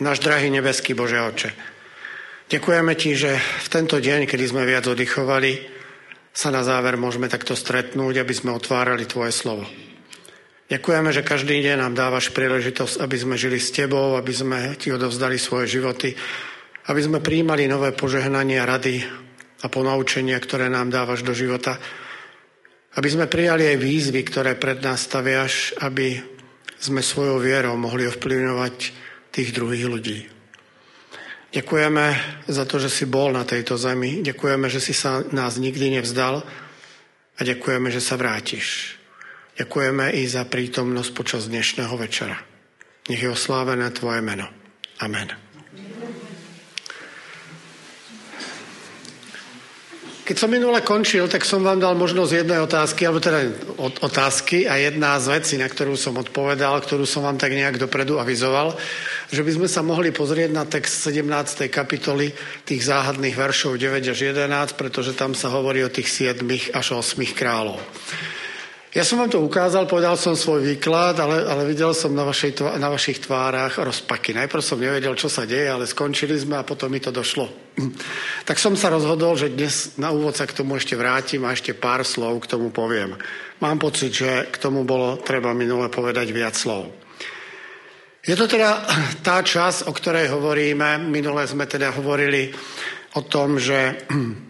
Náš drahý nebeský Bože Otče, ďakujeme Ti, že v tento deň, kedy sme viac oddychovali, sa na záver môžeme takto stretnúť, aby sme otvárali Tvoje slovo. Ďakujeme, že každý deň nám dávaš príležitosť, aby sme žili s Tebou, aby sme Ti odovzdali svoje životy, aby sme prijímali nové požehnania, rady a ponaučenia, ktoré nám dávaš do života, aby sme prijali aj výzvy, ktoré pred nás staviaš, aby sme svojou vierou mohli ovplyvňovať tých druhých ľudí. Ďakujeme za to, že si bol na tejto zemi. Ďakujeme, že si sa nás nikdy nevzdal a ďakujeme, že sa vrátiš. Ďakujeme i za prítomnosť počas dnešného večera. Nech je oslávené Tvoje meno. Amen. Keď som minule končil, tak som vám dal možnosť jednej otázky, alebo teda otázky a jedna z vecí, na ktorú som odpovedal, ktorú som vám tak nejak dopredu avizoval, že by sme sa mohli pozrieť na text 17. kapitoly tých záhadných veršov 9 až 11, pretože tam sa hovorí o tých 7 až 8 kráľov. Ja som vám to ukázal, povedal som svoj výklad, ale videl som na vašich tvárach rozpaky. Najprv som nevedel, čo sa deje, ale skončili sme a potom mi to došlo. Tak som sa rozhodol, že dnes na úvod sa k tomu ešte vrátim a ešte pár slov k tomu poviem. Mám pocit, že k tomu bolo treba minule povedať viac slov. Je to teda tá časť, o ktorej hovoríme. Minule sme teda hovorili o tom, že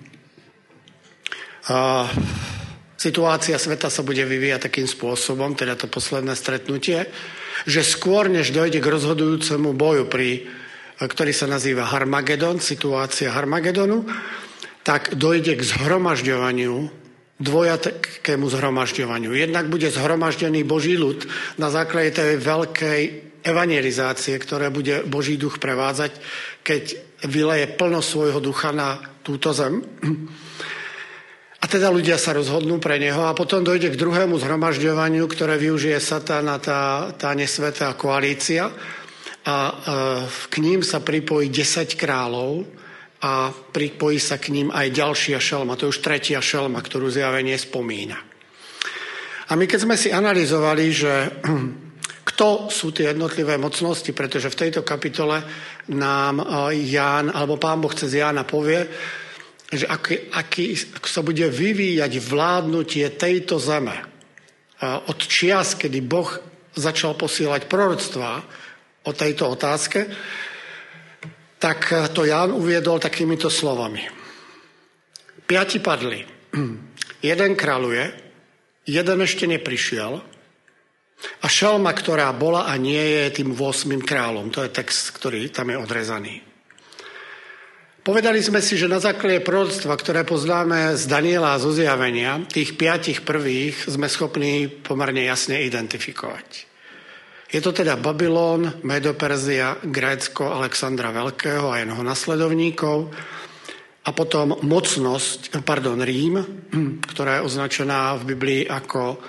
situácia sveta sa bude vyvíjať takým spôsobom, teda to posledné stretnutie, že skôr, než dojde k rozhodujúcemu boju, ktorý sa nazýva Harmagedon, situácia Harmagedonu, tak dojde k zhromažďovaniu, dvojakému zhromažďovaniu. Jednak bude zhromaždený Boží ľud na základe tej veľkej evangelizácie, ktoré bude Boží duch prevádzať, keď vyleje plno svojho ducha na túto zem. A teda ľudia sa rozhodnú pre neho a potom dojde k druhému zhromažďovaniu, ktoré využije Satan a tá nesvätá koalícia a k ním sa pripojí 10 kráľov a pripojí sa k ním aj ďalšia šelma. To je už tretia šelma, ktorú zjavenie spomína. A my keď sme si analyzovali, že kto sú tie jednotlivé mocnosti, pretože v tejto kapitole nám Ján, alebo Pán Boh cez Jána povie, že aký sa bude vyvíjať vládnutie tejto zeme. Od čias, kedy Boh začal posielať proroctvá o tejto otázke, tak to Ján uviedol takýmito slovami. 5 padli. Jeden kráľuje, jeden ešte neprišiel a šelma, ktorá bola a nie je tým 8. kráľom. To je text, ktorý tam je odrezaný. Povedali sme si, že na základe proroctva, ktoré poznáme z Daniela a zo Zjavenia, tých 5 prvých sme schopní pomerne jasne identifikovať. Je to teda Babylon, Medo-Perzia, Grécko, Alexandra Veľkého a jeho nasledovníkov a potom Rím, ktorá je označená v Biblii ako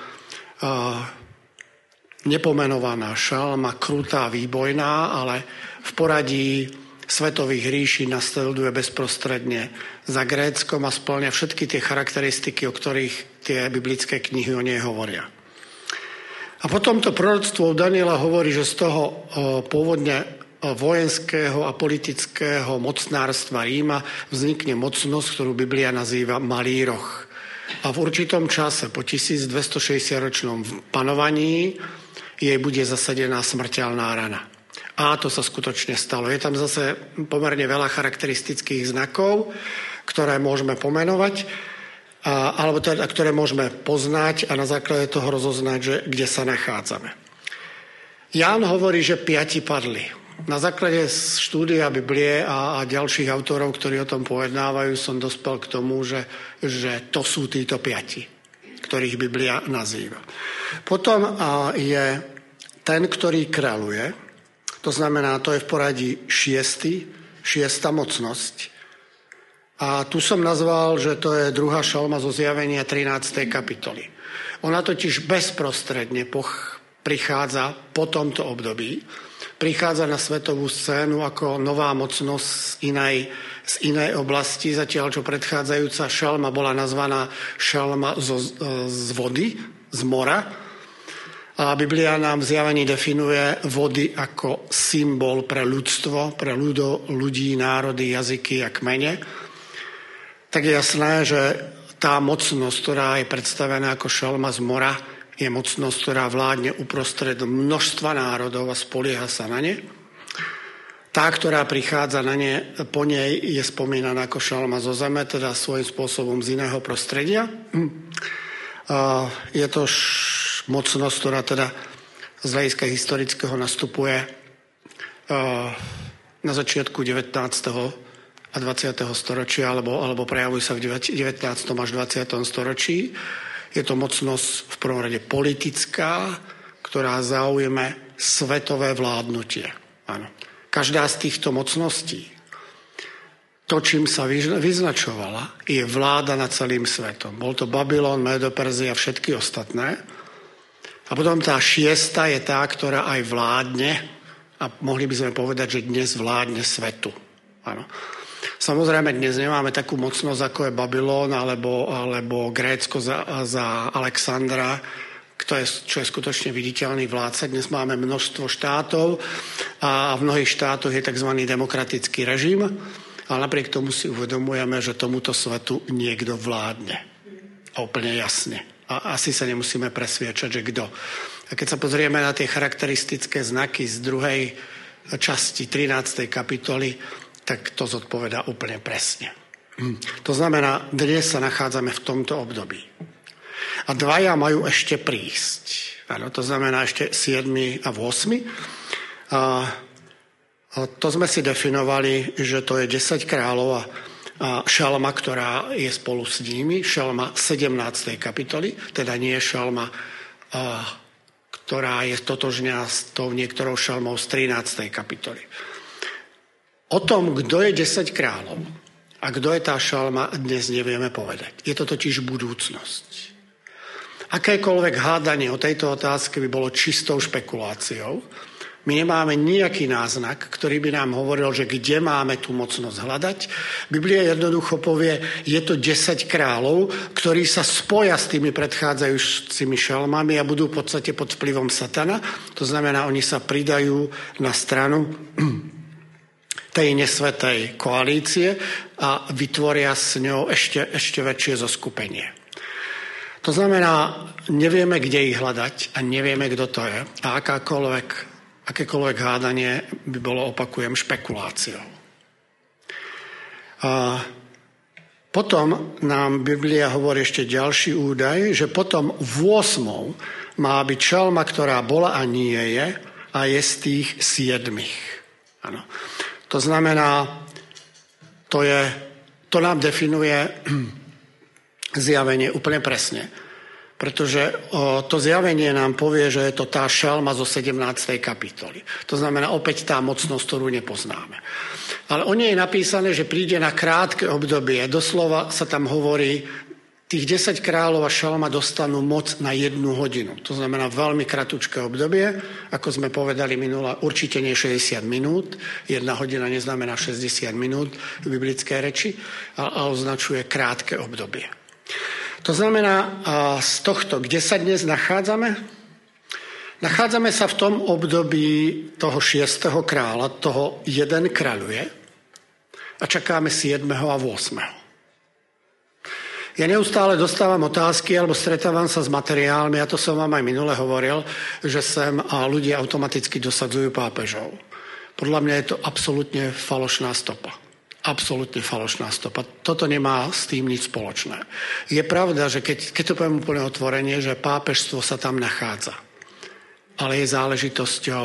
nepomenovaná šelma, krutá, výbojná, ale v poradí svetových ríší nasleduje bezprostredne za Gréckom a spĺňa všetky tie charakteristiky, o ktorých tie biblické knihy o nej hovoria. A potom to proroctvo Daniela hovorí, že z toho pôvodne vojenského a politického mocnárstva Ríma vznikne mocnosť, ktorú Biblia nazýva Malý roh. A v určitom čase, po 1260-ročnom panovaní, jej bude zasadená smrteľná rana. A to sa skutočne stalo. Je tam zase pomerne veľa charakteristických znakov, ktoré môžeme pomenovať, alebo teda, ktoré môžeme poznať a na základe toho rozoznať, že kde sa nachádzame. Ján hovorí, že 5 padli. Na základe štúdia Biblie a ďalších autorov, ktorí o tom pojednávajú, som dospel k tomu, že to sú títo 5, ktorých Biblia nazýva. Potom je ten, ktorý kráľuje. To znamená, to je v poradí 6. mocnosť. A tu som nazval, že to je druhá šelma zo Zjavenia 13. kapitoly. Ona totiž bezprostredne prichádza po tomto období. Prichádza na svetovú scénu ako nová mocnosť z inej oblasti, zatiaľ čo predchádzajúca šelma bola nazvaná šelma z vody, z mora. A A Biblia nám v Zjavení definuje vody ako symbol pre ľudstvo, pre ľudí, národy, jazyky a kmene. Tak je jasné, že tá mocnosť, ktorá je predstavená ako šelma z mora, je mocnosť, ktorá vládne uprostred množstva národov a spolieha sa na ne. Tá, ktorá prichádza na ne, po nej je spomínaná ako šelma zo zeme, teda svojím spôsobom z iného prostredia. Je to mocnosť, ktorá teda z hľadiska historického nastupuje na začiatku 19. a 20. storočia, alebo prejavuje sa v 19. až 20. storočí. Je to mocnosť v prvom rade politická, ktorá zaujme svetové vládnutie. Áno. Každá z týchto mocností, to, čím sa vyznačovala, je vláda nad celým svetom. Bol to Babylon, Medo-Perzia a všetky ostatné. A potom tá šiesta je tá, ktorá aj vládne, a mohli by sme povedať, že dnes vládne svetu. Áno. Samozrejme, dnes nemáme takú mocnosť, ako je Babylon alebo Grécko za Alexandra, čo je skutočne viditeľný vládca. Dnes máme množstvo štátov a v mnohých štátoch je tzv. Demokratický režim, ale napriek tomu si uvedomujeme, že tomuto svetu niekto vládne. A úplne jasne. A asi sa nemusíme presviečať, že kto. A keď sa pozrieme na tie charakteristické znaky z druhej časti 13. kapitoly, tak to zodpovedá úplne presne. To znamená, dnes sa nachádzame v tomto období. A dvaja majú ešte prísť. Áno, to znamená ešte 7. a 8. A to sme si definovali, že to je 10 kráľov a šelma, ktorá je spolu s nimi, šelma 17. kapitoly, teda nie šelma, ktorá je totožná s tou niektorou šelmou z 13. kapitoly. O tom, kto je 10 kráľov a kto je tá šelma, dnes nevieme povedať. Je to totiž budúcnosť. Akékoľvek hádanie o tejto otázke by bolo čistou špekuláciou. My nemáme nejaký náznak, ktorý by nám hovoril, že kde máme tú mocnosť hľadať. Biblia jednoducho povie, je to 10 kráľov, ktorí sa spoja s tými predchádzajúcimi šelmami a budú v podstate pod vplyvom satana. To znamená, oni sa pridajú na stranu tej nesvetej koalície a vytvoria s ňou ešte väčšie zoskupenie. To znamená, nevieme, kde ich hľadať a nevieme, kto to je. A akékoľvek hádanie by bolo, opakujem, špekuláciou. A potom nám Biblia hovorí ešte ďalší údaj, že potom v 8. má byť šelma, ktorá bola a nie je, a je z tých 7. Áno. To znamená, to nám definuje zjavenie úplne presne. Pretože to zjavenie nám povie, že je to tá šelma zo 17. kapitoly. To znamená opäť tá mocnosť, ktorú nepoznáme. Ale o nej je napísané, že príde na krátke obdobie. Doslova sa tam hovorí, tých 10 kráľov a šelma dostanú moc na 1 hodinu. To znamená veľmi kratučké obdobie. Ako sme povedali minula, určite nie 60 minút. 1 hodina neznamená 60 minút v biblickej reči, ale označuje krátke obdobie. To znamená, z tohto, kde sa dnes nachádzame? Nachádzame sa v tom období toho 6. kráľa, toho 1 kráľuje a čakáme 7. a 8. Ja neustále dostávam otázky alebo stretávam sa s materiálmi, a to som vám aj minule hovoril, že sem ľudia automaticky dosadzujú pápežov. Podľa mňa je to absolútne falošná stopa. Absolútne falošná stopa. Toto nemá s tým nič spoločné. Je pravda, že keď to poviem úplne otvorene, že pápežstvo sa tam nachádza. Ale je záležitosťou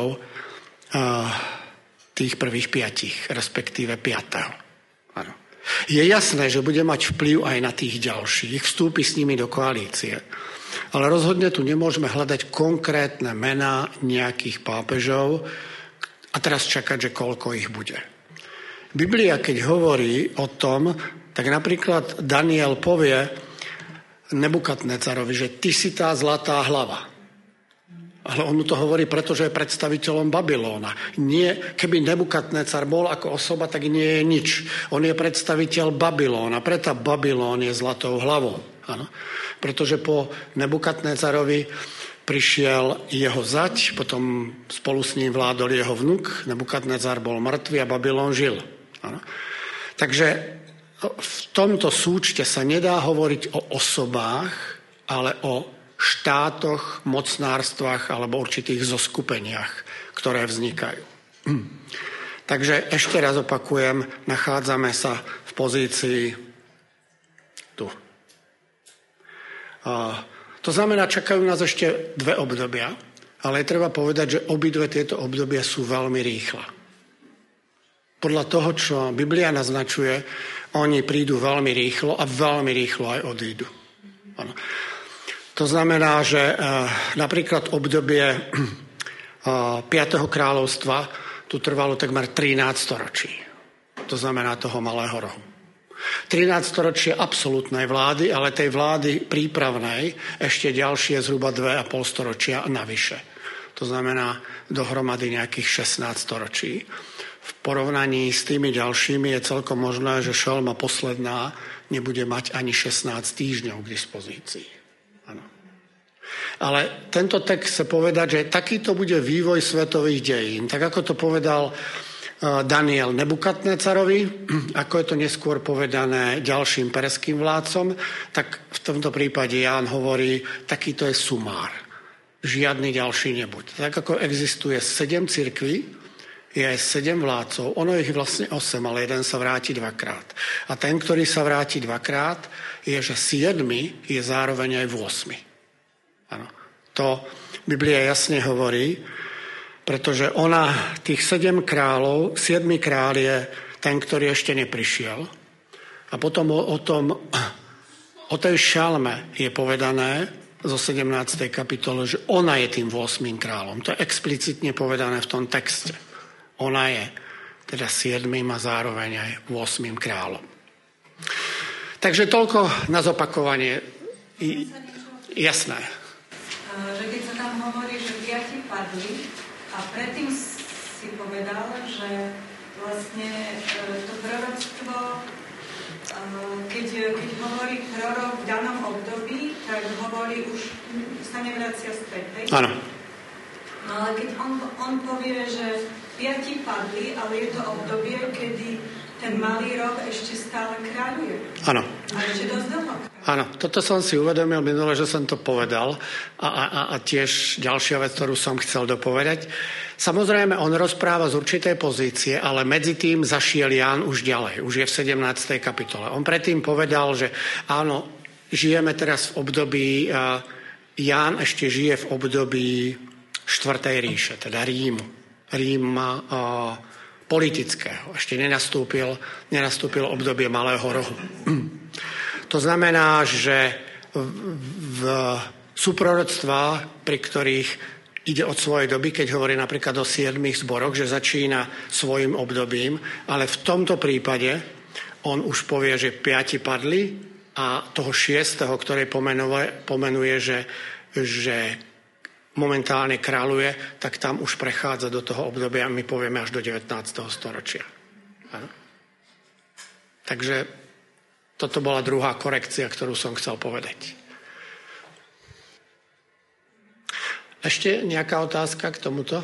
tých prvých 5, respektíve 5. Áno. Je jasné, že bude mať vplyv aj na tých ďalších, vstúpi s nimi do koalície. Ale rozhodne tu nemôžeme hľadať konkrétne mená nejakých pápežov a teraz čakať, že koľko ich bude. Biblia, keď hovorí o tom, tak napríklad Daniel povie Nebukadnecarovi, že ty si tá zlatá hlava. Ale on mu to hovorí, pretože je predstaviteľom Babylóna. Nie, keby Nebukadnecar bol ako osoba, tak nie je nič. On je predstaviteľ Babylóna, preto Babylón je zlatou hlavou. Ano? Pretože po Nebukadnecarovi prišiel jeho zať, potom spolu s ním vládol jeho vnuk, Nebukadnezar bol mŕtvý a Babylon žil. Ano. Takže v tomto súčte sa nedá hovoriť o osobách, ale o štátoch, mocnárstvách alebo určitých zoskupeniach, ktoré vznikajú. Takže ešte raz opakujem, nachádzame sa v pozícii tu. To znamená, čakajú nás ešte 2 obdobia, ale je treba povedať, že obidve tieto obdobia sú veľmi rýchle. Podľa toho, čo Biblia naznačuje, oni prídu veľmi rýchlo a veľmi rýchlo aj odídu. Ano. To znamená, že napríklad obdobie 5. kráľovstva tu trvalo takmer 13 storočí. To znamená toho malého rohu. 13 storočie absolútnej vlády, ale tej vlády prípravnej ešte ďalšie zhruba 2,5 storočia navyše. To znamená dohromady nejakých 16 storočí. V porovnaní s tými ďalšími je celkom možné, že šelma posledná nebude mať ani 16 týždňov k dispozícii. Ano. Ale tento text chce povedať, že takýto bude vývoj svetových dejín. Tak ako to povedal Daniel Nebukadnecarovi, ako je to neskôr povedané ďalším perským vládcom, tak v tomto prípade Ján hovorí, takýto je sumár. Žiadny ďalší nebuď. Tak ako existuje 7 cirkví, je aj 7 vládcov. Ono ich vlastne 8, ale jeden sa vráti 2-krát. A ten, ktorý sa vráti 2-krát, je, že 7 je zároveň aj v 8. Ano. To Biblia jasne hovorí, pretože tých 7 kráľov, 7 kráľ je ten, ktorý ešte neprišiel. A potom o tej šalme je povedané zo 17. kapitole, že ona je tým 8. kráľom. To je explicitne povedané v tom texte. Ona je teda 7. a zároveň aj 8. kráľom. Takže toľko na zopakovanie. Jasné. Že keď sa tam hovorí, že 5 padli a predtým si povedal, že vlastne to proroctvo, keď hovorí prorok v danom období, tak hovorí už sa nevracia späť. Áno. No ale keď on povie, že 5 padli, ale je to obdobie, kedy ten malý roh ešte stále kráľuje. Áno. A ešte dosť dlho. Áno, toto som si uvedomil minule, že som to povedal a tiež ďalšia vec, ktorú som chcel dopovedať. Samozrejme, on rozpráva z určitej pozície, ale medzi tým zašiel Ján už ďalej, už je v 17. kapitole. On predtým povedal, že áno, žijeme teraz v období, Ján ešte žije v období 4. ríše, teda Ríma politického. Ešte nenastúpil obdobie malého rohu. To znamená, že sú proroctvá, pri ktorých ide od svojej doby, keď hovorí napríklad o 7 zboroch, že začína svojim obdobím, ale v tomto prípade on už povie, že 5 padli a toho 6., ktoré pomenuje, že momentálne kráľuje, tak tam už prechádza do toho obdobia, my povieme až do 19. storočia. Ano. Takže toto bola druhá korekcia, ktorú som chcel povedať. Ešte nejaká otázka k tomuto?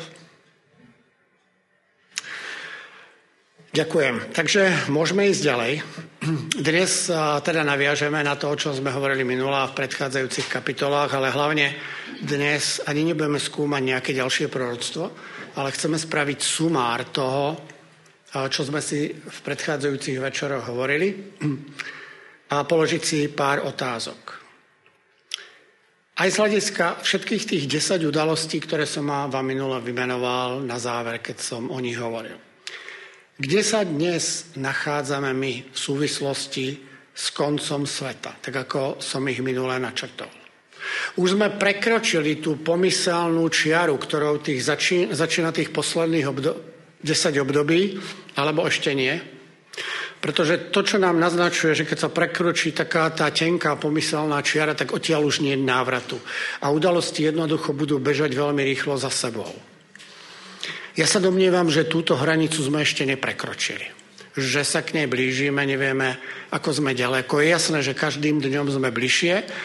Ďakujem. Takže môžeme ísť ďalej. Dnes teda naviažeme na to, o čom sme hovorili minulá v predchádzajúcich kapitolách, ale hlavne dnes ani nebudeme skúmať nejaké ďalšie proroctvo, ale chceme spraviť sumár toho, čo sme si v predchádzajúcich večeroch hovorili a položiť si pár otázok. Aj z hľadiska všetkých tých 10 udalostí, ktoré som vám minule vymenoval na záver, keď som o nich hovoril. Kde sa dnes nachádzame my v súvislosti s koncom sveta, tak ako som ich minule načrtol. Už sme prekročili tú pomyselnú čiaru, ktorou začína tých posledných 10 období, alebo ešte nie. Pretože to, čo nám naznačuje, že keď sa prekročí taká tá tenká pomyselná čiara, tak odtiaľ už nie je návratu. A udalosti jednoducho budú bežať veľmi rýchlo za sebou. Ja sa domnievam, že túto hranicu sme ešte neprekročili. Že sa k nej blížime, nevieme, ako sme ďaleko. Je jasné, že každým dňom sme bližšie,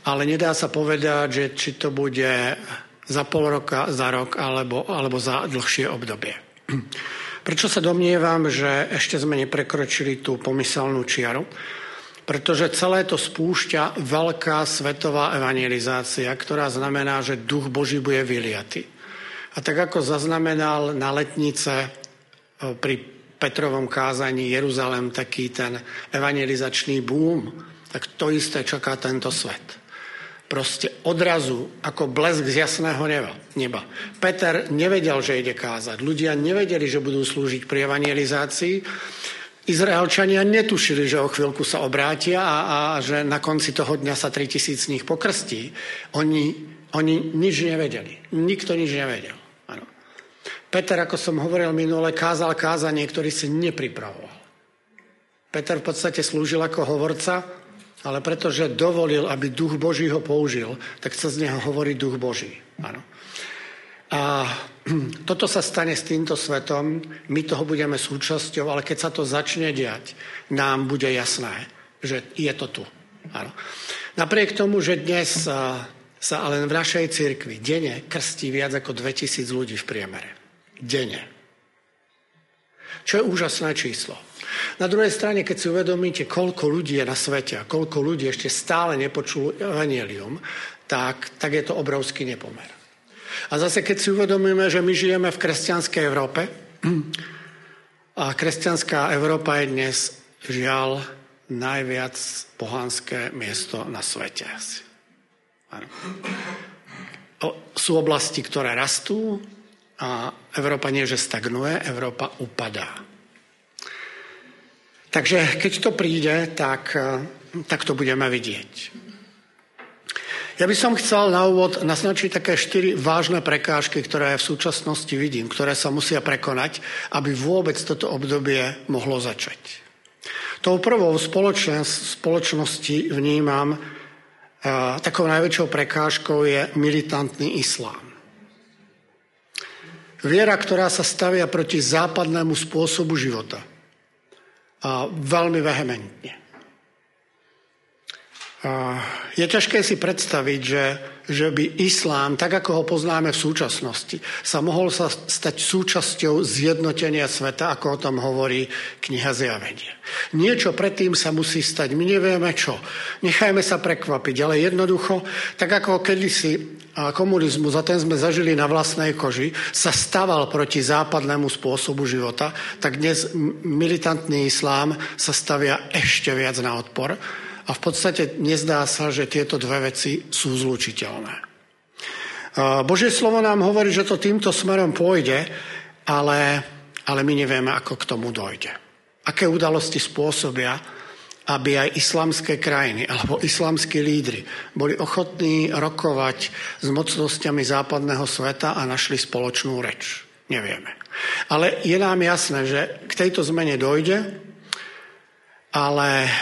ale nedá sa povedať, že či to bude za pol roka, za rok alebo za dlhšie obdobie. Prečo sa domnievam, že ešte sme neprekročili tú pomyselnú čiaru? Pretože celé to spúšťa veľká svetová evangelizácia, ktorá znamená, že duch Boží bude vyliaty. A tak ako zaznamenal na letnice pri Petrovom kázaní Jeruzalém taký ten evangelizačný boom, tak to isté čaká tento svet. Proste odrazu, ako blesk z jasného neba. Peter nevedel, že ide kázať. Ľudia nevedeli, že budú slúžiť pri evangelizácii. Izraelčania netušili, že o chvíľku sa obrátia a že na konci toho dňa sa 3000 z nich pokrstí. Oni nič nevedeli. Nikto nič nevedel. Ano. Peter, ako som hovoril minule, kázal kázanie, ktorý si nepripravoval. Peter v podstate slúžil ako hovorca, ale pretože dovolil, aby duch Boží ho použil, tak sa z neho hovorí duch Boží. Áno. A toto sa stane s týmto svetom, my toho budeme súčasťou, ale keď sa to začne diať, nám bude jasné, že je to tu. Áno. Napriek tomu, že dnes sa len v našej cirkvi denne krstí viac ako 2000 ľudí v priemere. Denne. Čo je úžasné číslo. Na druhej strane, keď si uvedomíte, koľko ľudí je na svete a koľko ľudí ešte stále nepočulo evanjelium, tak je to obrovský nepomer. A zase, keď si uvedomíme, že my žijeme v kresťanskej Európe a kresťanská Európa je dnes, žiaľ, najviac pohanské miesto na svete. Áno. Sú oblasti, ktoré rastú a Európa nie, že stagnuje, Európa upadá. Takže keď to príde, tak to budeme vidieť. Ja by som chcel na úvod naznačiť také 4 vážne prekážky, ktoré v súčasnosti vidím, ktoré sa musia prekonať, aby vôbec toto obdobie mohlo začať. Tou prvou spoločnosti vnímam takou najväčšou prekážkou je militantný islám. Viera, ktorá sa stavia proti západnému spôsobu života. A veľmi vehementne. Je ťažké si predstaviť, že by islám, tak ako ho poznáme v súčasnosti, sa mohol stať súčasťou zjednotenia sveta, ako o tom hovorí kniha Zjavenia. Niečo predtým sa musí stať, my nevieme čo. Nechajme sa prekvapiť, ale jednoducho, tak ako kedysi komunizmus, a ten sme zažili na vlastnej koži, sa staval proti západnému spôsobu života, tak dnes militantný islám sa stavia ešte viac na odpor. A v podstate nezdá sa, že tieto dve veci sú zlučiteľné. Božie slovo nám hovorí, že to týmto smerom pôjde, ale my nevieme, ako k tomu dojde. Aké udalosti spôsobia, aby aj islamské krajiny alebo islamskí lídri boli ochotní rokovať s mocnosťami západného sveta a našli spoločnú reč. Nevieme. Ale je nám jasné, že k tejto zmene dojde, ale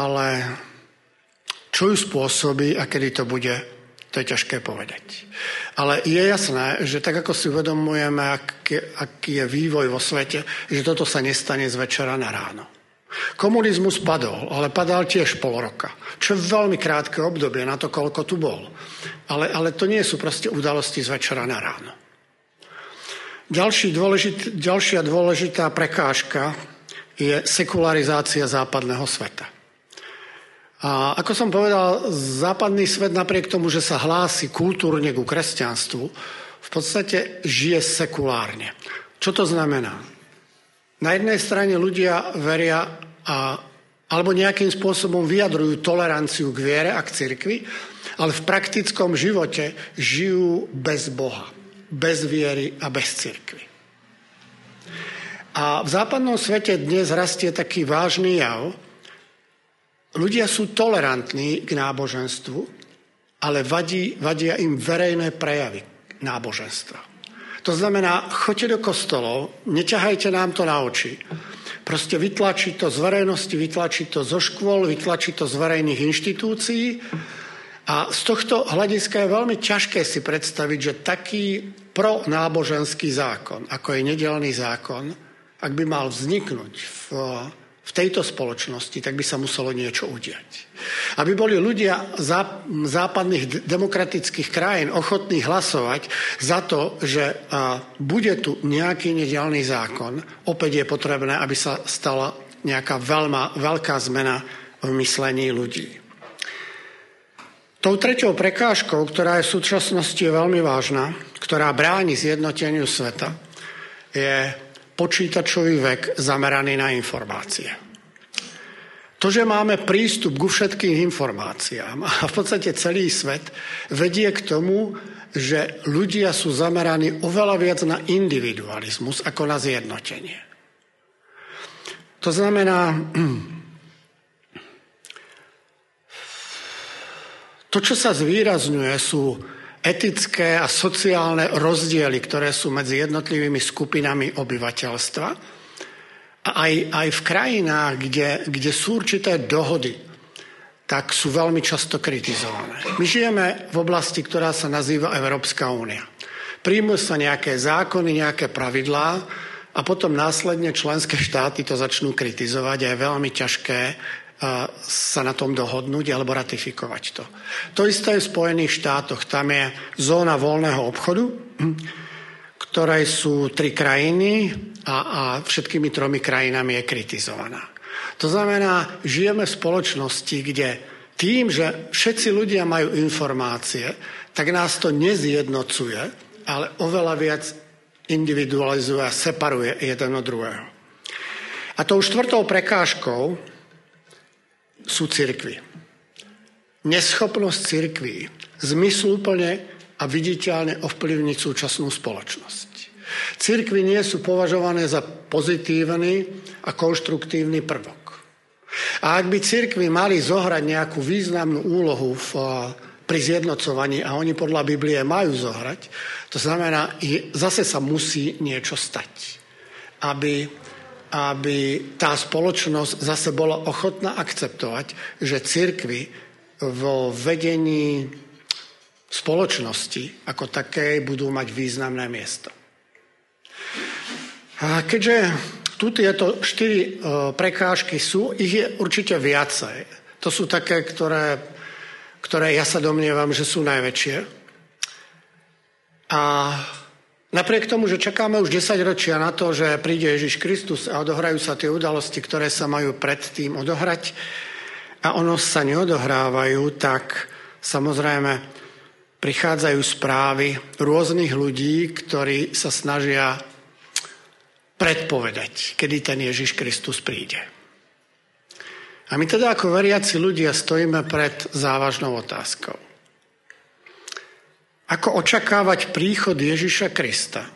čo ju spôsobí a kedy to bude, to je ťažké povedať. Ale je jasné, že tak ako si uvedomujeme, aký je vývoj vo svete, že toto sa nestane z večera na ráno. Komunizmus padol, ale padal tiež pol roka. Čo je veľmi krátke obdobie na to, koľko tu bol. Ale to nie sú proste udalosti z večera na ráno. Ďalšia dôležitá prekážka je sekularizácia západného sveta. A ako som povedal, západný svet napriek tomu, že sa hlási kultúrne ku kresťanstvu, v podstate žije sekulárne. Čo to znamená? Na jednej strane ľudia veria alebo nejakým spôsobom vyjadrujú toleranciu k viere a k cirkvi, ale v praktickom živote žijú bez Boha, bez viery a bez cirkvi. A v západnom svete dnes rastie taký vážny jav. Ľudia sú tolerantní k náboženstvu, ale vadia im verejné prejavy náboženstva. To znamená, choďte do kostolov, neťahajte nám to na oči. Proste vytlačiť to z verejnosti, vytlačiť to zo škôl, vytlačiť to z verejných inštitúcií. A z tohto hľadiska je veľmi ťažké si predstaviť, že taký pronáboženský zákon, ako je nedeľný zákon, ak by mal vzniknúť v tejto spoločnosti, tak by sa muselo niečo udiať. Aby boli ľudia západných demokratických krajín ochotní hlasovať za to, že bude tu nejaký nedeľný zákon, opäť je potrebné, aby sa stala nejaká veľká zmena v myslení ľudí. Tou treťou prekážkou, ktorá je v súčasnosti veľmi vážna, ktorá bráni zjednoteniu sveta, je počítačový vek zameraný na informácie. To, že máme prístup ku všetkým informáciám a v podstate celý svet vedie k tomu, že ľudia sú zameraní oveľa viac na individualizmus ako na zjednotenie. To znamená, to, čo sa zvýrazňuje, sú etické a sociálne rozdiely, ktoré sú medzi jednotlivými skupinami obyvateľstva. A aj v krajinách, kde sú určité dohody, tak sú veľmi často kritizované. My žijeme v oblasti, ktorá sa nazýva Európska únia. Príjmu sa nejaké zákony, nejaké pravidlá a potom následne členské štáty to začnú kritizovať a je veľmi ťažké sa na tom dohodnúť alebo ratifikovať to. To isté je v Spojených štátoch. Tam je zóna voľného obchodu, ktoré sú 3 krajiny a všetkými 3 krajinami je kritizovaná. To znamená, žijeme v spoločnosti, kde tým, že všetci ľudia majú informácie, tak nás to nezjednocuje, ale oveľa viac individualizuje a separuje jeden od druhého. A tou 4. prekážkou sú cirkvi. Neschopnosť cirkví zmysluplne a viditeľne ovplyvniť súčasnú spoločnosť. Cirkvi nie sú považované za pozitívny a konštruktívny prvok. A ak by cirkvi mali zohrať nejakú významnú úlohu pri zjednocovaní, a oni podľa Biblie majú zohrať, to znamená, zase sa musí niečo stať. Aby tá spoločnosť zase bola ochotná akceptovať, že cirkvi vo vedení spoločnosti ako také budú mať významné miesto. A keďže tu tieto 4 prekážky sú, ich je určite viacej. To sú také, ktoré ja sa domnievam, že sú najväčšie. A napriek tomu, že čakáme už 10 ročia na to, že príde Ježiš Kristus a odohrajú sa tie udalosti, ktoré sa majú predtým odohrať a ono sa neodohrávajú, tak samozrejme prichádzajú správy rôznych ľudí, ktorí sa snažia predpovedať, kedy ten Ježiš Kristus príde. A my teda ako veriaci ľudia stojíme pred závažnou otázkou. Ako očakávať príchod Ježiša Krista?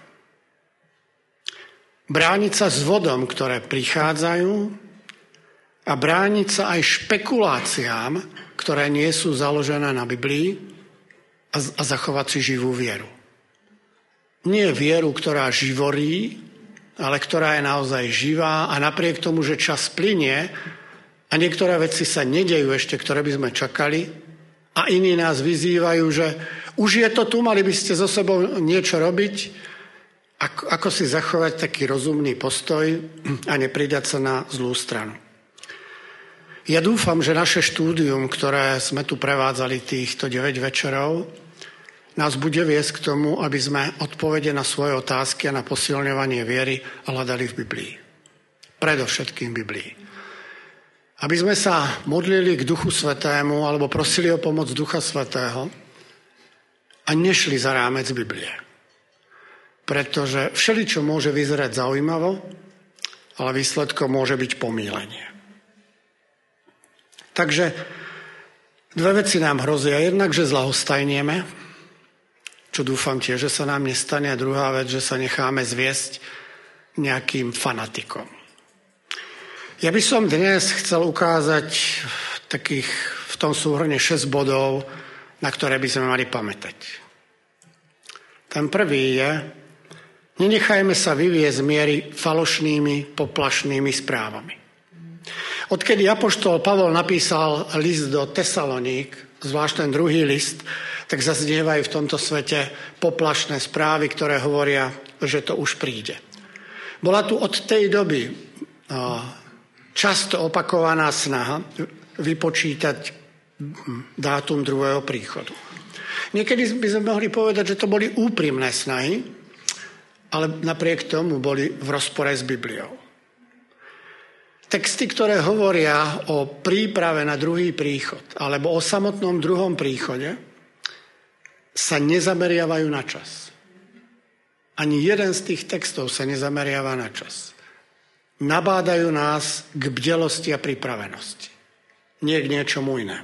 Brániť sa s vodom, ktoré prichádzajú a brániť sa aj špekuláciám, ktoré nie sú založené na Biblii a zachovať si živú vieru. Nie vieru, ktorá živorí, ale ktorá je naozaj živá a napriek tomu, že čas plynie a niektoré veci sa nedejú ešte, ktoré by sme čakali a iní nás vyzývajú, že už je to tu, mali by ste so sebou niečo robiť, ako si zachovať taký rozumný postoj a nepridať sa na zlú stranu. Ja dúfam, že naše štúdium, ktoré sme tu prevádzali týchto 9 večerov, nás bude viesť k tomu, aby sme odpovede na svoje otázky a na posilňovanie viery hľadali v Biblii. Predovšetkým v Biblii. Aby sme sa modlili k Duchu Svätému alebo prosili o pomoc Ducha Svätého a nešli za rámec Biblie. Pretože všeličo môže vyzerať zaujímavo, ale výsledkom môže byť pomýlenie. Takže 2 veci nám hrozia. Jednak, že zľahostajnieme, čo dúfam tiež, že sa nám nestane. A druhá vec, že sa necháme zviesť nejakým fanatikom. Ja by som dnes chcel ukázať v tom súhrne 6 bodov, na ktoré by sme mali pamätať. Ten prvý je, nenechajme sa vyviesť z miery falošnými, poplašnými správami. Odkedy apoštol Pavol napísal list do Tesaloník, zvlášť ten 2. list, tak zaznievajú v tomto svete poplašné správy, ktoré hovoria, že to už príde. Bola tu od tej doby často opakovaná snaha vypočítať dátum druhého príchodu. Niekedy by sme mohli povedať, že to boli úprimné snahy, ale napriek tomu boli v rozpore s Bibliou. Texty, ktoré hovoria o príprave na druhý príchod alebo o samotnom druhom príchode, sa nezameriavajú na čas. Ani jeden z tých textov sa nezameriava na čas. Nabádajú nás k bdelosti a pripravenosti. Nie k niečomu inému.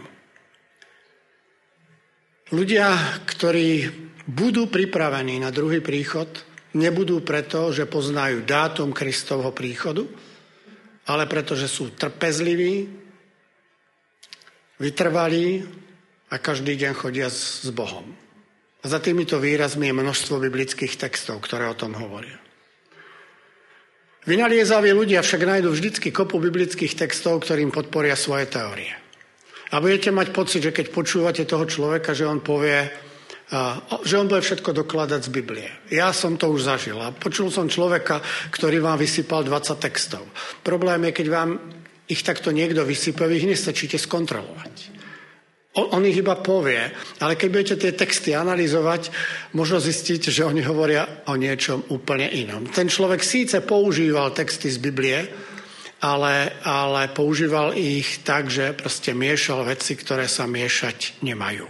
Ľudia, ktorí budú pripravení na druhý príchod, nebudú preto, že poznajú dátum Kristovho príchodu, ale preto, že sú trpezliví, vytrvalí a každý deň chodia s Bohom. A za týmito výrazmi je množstvo biblických textov, ktoré o tom hovoria. Vynaliezaví ľudia však nájdú vždycky kopu biblických textov, ktorým podporia svoje teórie. A budete mať pocit, že keď počúvate toho človeka, že on povie, že on bude všetko dokladať z Biblie. Ja som to už zažil a počul som človeka, ktorý vám vysypal 20 textov. Problém je, keď vám ich takto niekto vysype, vy ich nestačíte skontrolovať. On ich iba povie, ale keď budete tie texty analyzovať, možno zistiť, že oni hovoria o niečom úplne inom. Ten človek síce používal texty z Biblie, ale používal ich tak, že proste miešal veci, ktoré sa miešať nemajú.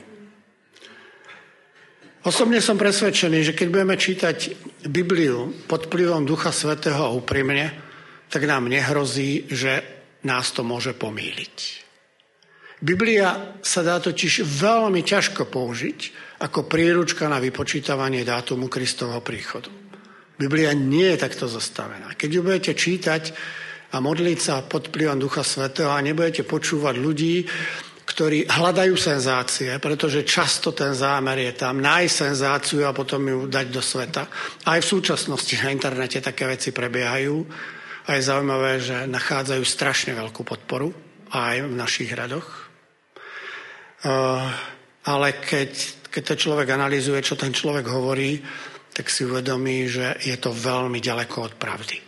Osobne som presvedčený, že keď budeme čítať Bibliu pod vplyvom Ducha Svätého a úprimne, tak nám nehrozí, že nás to môže pomýliť. Biblia sa dá totiž veľmi ťažko použiť ako príručka na vypočítavanie dátumu Kristovho príchodu. Biblia nie je takto zostavená. Keď ju budete čítať a modliť sa pod vplyvom Ducha Svätého a nebudete počúvať ľudí, ktorí hľadajú senzácie, pretože často ten zámer je tam nájsť senzáciu a potom ju dať do sveta. Aj v súčasnosti na internete také veci prebiehajú a je zaujímavé, že nachádzajú strašne veľkú podporu aj v našich radoch. Ale keď to človek analyzuje, čo ten človek hovorí, tak si uvedomí, že je to veľmi ďaleko od pravdy.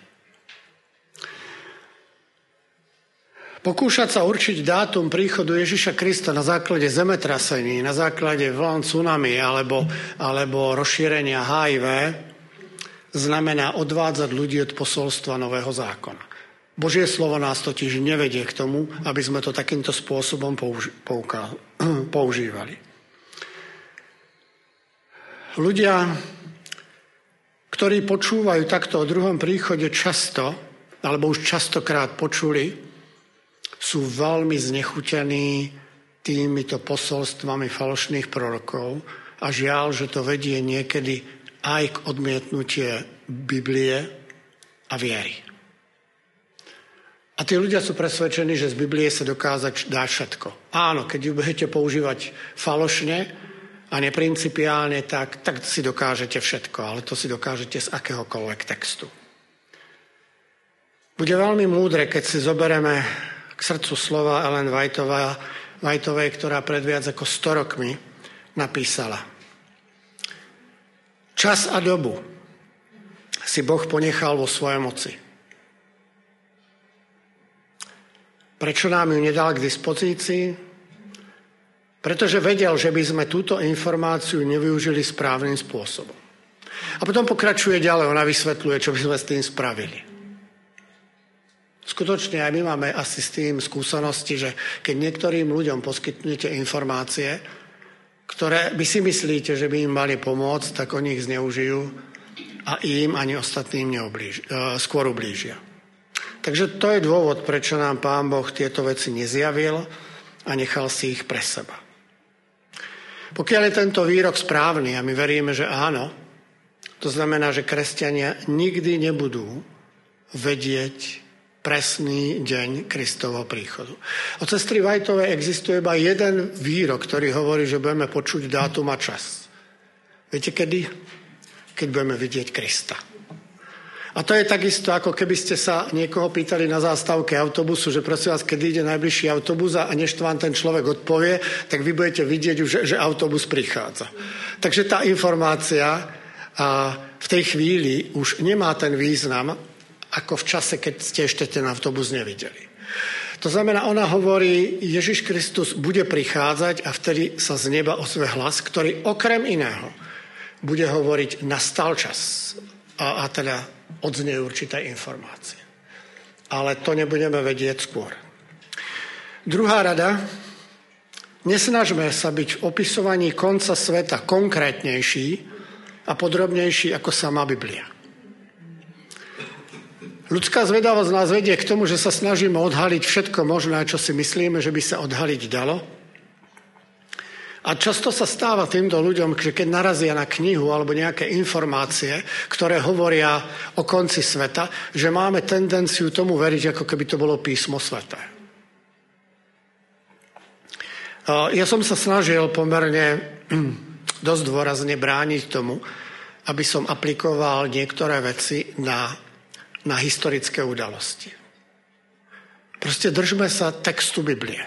Pokúšať sa určiť dátum príchodu Ježiša Krista na základe zemetrasení, na základe vln tsunami alebo rozšírenia HIV znamená odvádzať ľudí od posolstva Nového zákona. Božie slovo nás totiž nevedie k tomu, aby sme to takýmto spôsobom používali. Ľudia, ktorí počúvajú takto o druhom príchode často, alebo už častokrát počuli, sú veľmi znechutení týmito posolstvami falošných prorokov a žiaľ, že to vedie niekedy aj k odmietnutie Biblie a viery. A tí ľudia sú presvedčení, že z Biblie sa dá všetko. Áno, keď ju budete používať falošne a neprincipiálne, tak si dokážete všetko, ale to si dokážete z akéhokoľvek textu. Bude veľmi múdre, keď si zoberieme k srdcu slova Ellen Whiteovej, ktorá pred viac ako 100 rokmi napísala: Čas a dobu si Boh ponechal vo svojej moci. Prečo nám ju nedal k dispozícii? Pretože vedel, že by sme túto informáciu nevyužili správnym spôsobom. A potom pokračuje ďalej, ona vysvetľuje, čo by sme s tým spravili. Skutočne aj my máme asi s tým skúsenosti, že keď niektorým ľuďom poskytnete informácie, ktoré by si myslíte, že by im mali pomôcť, tak oni ich zneužijú a im ani ostatným skôr ublížia. Takže to je dôvod, prečo nám Pán Boh tieto veci nezjavil a nechal si ich pre seba. Pokiaľ je tento výrok správny, a my veríme, že áno, to znamená, že kresťania nikdy nebudú vedieť presný deň Kristovho príchodu. Od sestry Whiteovej existuje iba jeden výrok, ktorý hovorí, že budeme počuť dátum a čas. Viete kedy? Keď budeme vidieť Krista. A to je takisto, ako keby ste sa niekoho pýtali na zástavke autobusu, že prosím vás, kedy ide najbližší autobus a než vám ten človek odpovie, tak vy budete vidieť už, že autobus prichádza. Takže tá informácia v tej chvíli už nemá ten význam, ako v čase, keď ste ešte ten autobus nevideli. To znamená, ona hovorí, Ježiš Kristus bude prichádzať a vtedy sa z neba ozve hlas, ktorý okrem iného bude hovoriť nastal čas a teda odznie určité informácie. Ale to nebudeme vedieť skôr. Druhá rada, nesnažme sa byť v opisovaní konca sveta konkrétnejší a podrobnejší ako sama Biblia. Ľudská zvedavosť nás vedie k tomu, že sa snažíme odhaliť všetko možné, čo si myslíme, že by sa odhaliť dalo. A často sa stáva týmto ľuďom, že keď narazia na knihu alebo nejaké informácie, ktoré hovoria o konci sveta, že máme tendenciu tomu veriť, ako keby to bolo písmo sveté. Ja som sa snažil pomerne dosť dôrazne brániť tomu, aby som aplikoval niektoré veci na historické udalosti. Proste držme sa textu Biblie.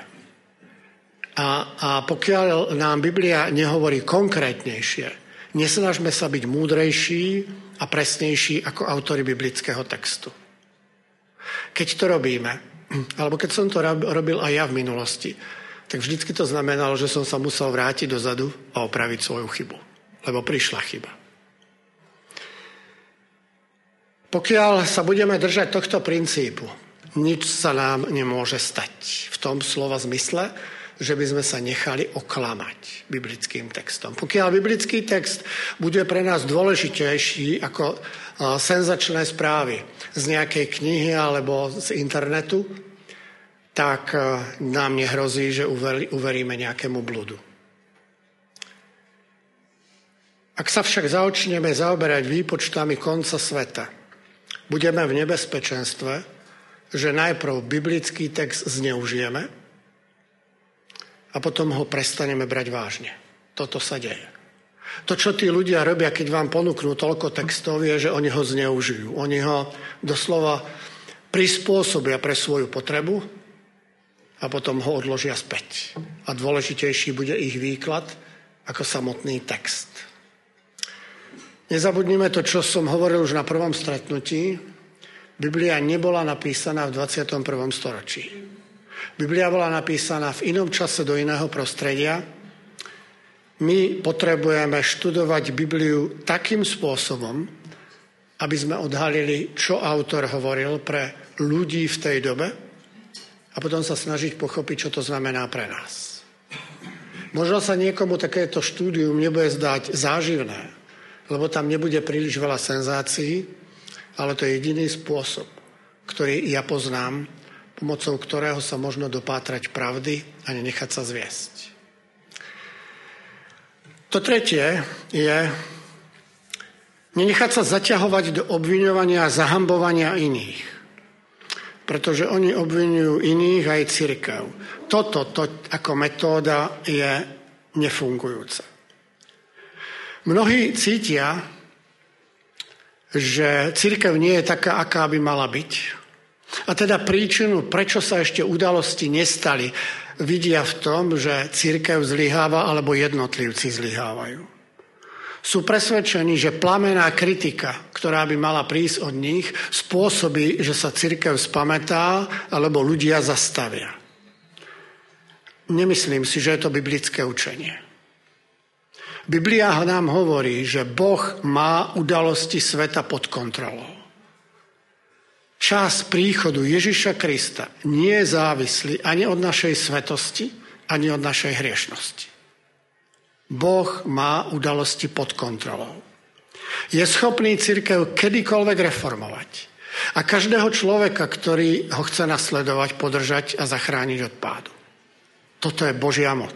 A pokiaľ nám Biblia nehovorí konkrétnejšie, nesnažme sa byť múdrejší a presnejší ako autori biblického textu. Keď to robíme, alebo keď som to robil aj ja v minulosti, tak vždycky to znamenalo, že som sa musel vrátiť dozadu a opraviť svoju chybu. Lebo prišla chyba. Pokiaľ sa budeme držať tohto princípu, nič sa nám nemôže stať. V tom slova zmysle, že by sme sa nechali oklamať biblickým textom. Pokiaľ biblický text bude pre nás dôležitejší ako senzačné správy z nejakej knihy alebo z internetu, tak nám nehrozí, že uveríme nejakému bludu. Ak sa však začneme zaoberať výpočtami konca sveta, budeme v nebezpečenstve, že najprv biblický text zneužijeme a potom ho prestaneme brať vážne. Toto sa deje. To, čo tí ľudia robia, keď vám ponúknú toľko textov, je, že oni ho zneužijú. Oni ho doslova prispôsobia pre svoju potrebu a potom ho odložia späť. A dôležitejší bude ich výklad ako samotný text. Nezabudnime to, čo som hovoril už na prvom stretnutí. Biblia nebola napísaná v 21. storočí. Biblia bola napísaná v inom čase do iného prostredia. My potrebujeme študovať Bibliu takým spôsobom, aby sme odhalili, čo autor hovoril pre ľudí v tej dobe a potom sa snažiť pochopiť, čo to znamená pre nás. Možno sa niekomu takéto štúdium nebude zdať záživné, lebo tam nebude príliš veľa senzácií, ale to je jediný spôsob, ktorý ja poznám, pomocou ktorého sa možno dopátrať pravdy a nenechať sa zviesť. To tretie je nenechať sa zaťahovať do obviňovania a zahambovania iných, pretože oni obviňujú iných aj cirkev. Toto ako metóda je nefungujúca. Mnohí cítia, že cirkev nie je taká, aká by mala byť. A teda príčinu, prečo sa ešte udalosti nestali, vidia v tom, že cirkev zlyháva alebo jednotlivci zlyhávajú. Sú presvedčení, že plamená kritika, ktorá by mala prísť od nich, spôsobí, že sa cirkev spamätá alebo ľudia zastavia. Nemyslím si, že je to biblické učenie. Biblia nám hovorí, že Boh má udalosti sveta pod kontrolou. Čas príchodu Ježiša Krista nie je závislý ani od našej svetosti, ani od našej hriešnosti. Boh má udalosti pod kontrolou. Je schopný cirkev kedykoľvek reformovať. A každého človeka, ktorý ho chce nasledovať, podržať a zachrániť od pádu. Toto je Božia moc.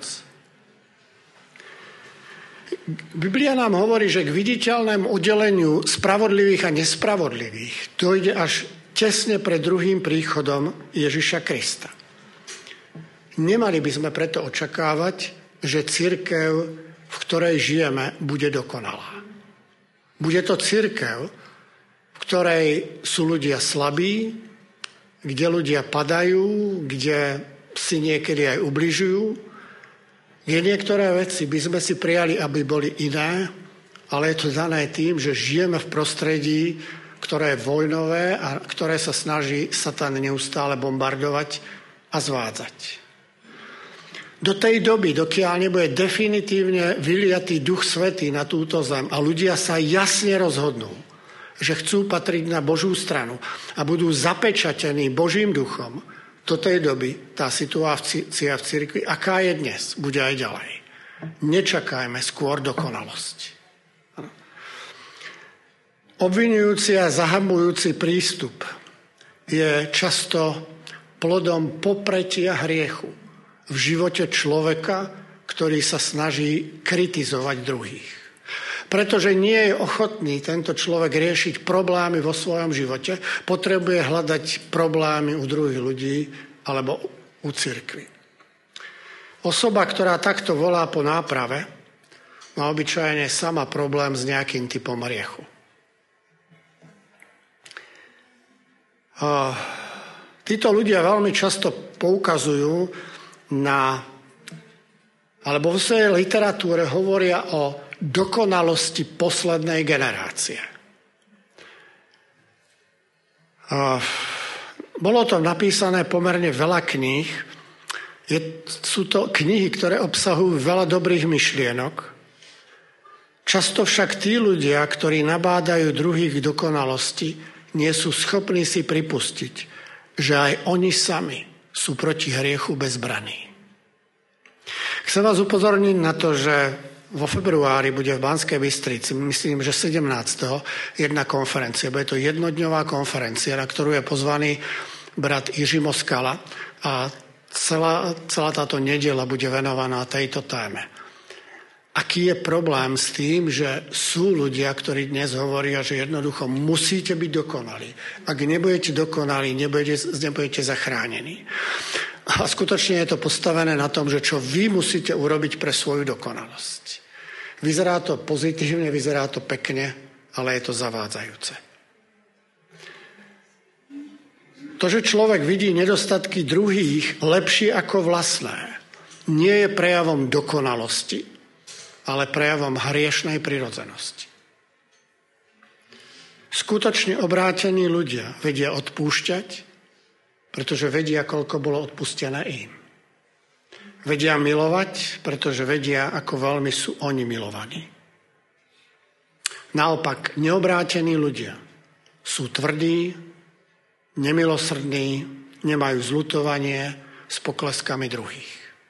Biblia nám hovorí, že k viditeľnému oddeleniu spravodlivých a nespravodlivých dojde až tesne pred druhým príchodom Ježiša Krista. Nemali by sme preto očakávať, že cirkev, v ktorej žijeme, bude dokonalá. Bude to cirkev, v ktorej sú ľudia slabí, kde ľudia padajú, kde si niekedy aj ubližujú, kde niektoré veci by sme si prijali, aby boli iné, ale je to dané tým, že žijeme v prostredí, ktoré je vojnové a ktoré sa snaží Satan neustále bombardovať, a zvádzať. Do tej doby, dokiaľ nebude definitívne vyliatý Duch Svätý na túto zem a ľudia sa jasne rozhodnú, že chcú patriť na Božú stranu a budú zapečatení Božím duchom, do tej doby tá situácia v cirkvi, aká je dnes, bude aj ďalej. Nečakajme skôr dokonalosť. Obviňujúci a zahambujúci prístup je často plodom popretia hriechu v živote človeka, ktorý sa snaží kritizovať druhých. Pretože nie je ochotný tento človek riešiť problémy vo svojom živote, potrebuje hľadať problémy u druhých ľudí alebo u cirkvi. Osoba, ktorá takto volá po náprave, má obyčajne sama problém s nejakým typom hriechu. Títo ľudia veľmi často poukazujú alebo vo svojej literatúre hovoria o dokonalosti poslednej generácie. Bolo to napísané pomerne veľa kníh. Sú to knihy, ktoré obsahujú veľa dobrých myšlienok. Často však tí ľudia, ktorí nabádajú druhých k dokonalosti, nie sú schopní si pripustiť, že aj oni sami sú proti hriechu bezbraní. Chcem vás upozorniť na to, že vo februári bude v Banskej Bystrici, myslím, že 17. jedna konferencia. Bude to jednodňová konferencia, na ktorú je pozvaný brat Jiří Moskala a celá táto nedeľa bude venovaná tejto téme. Aký je problém s tým, že sú ľudia, ktorí dnes hovoria, že jednoducho musíte byť dokonalí. Ak nebudete dokonalí, nebudete zachránení. A skutočne je to postavené na tom, že čo vy musíte urobiť pre svoju dokonalosť. Vyzerá to pozitívne, vyzerá to pekne, ale je to zavádzajúce. To, že človek vidí nedostatky druhých lepšie ako vlastné, nie je prejavom dokonalosti, ale prejavom hriešnej prirodzenosti. Skutočne obrátení ľudia vedia odpúšťať, pretože vedia, koľko bolo odpustené im. Vedia milovať, pretože vedia, ako veľmi sú oni milovaní. Naopak, neobrátení ľudia sú tvrdí, nemilosrdní, nemajú zľutovanie s pokleskami druhých.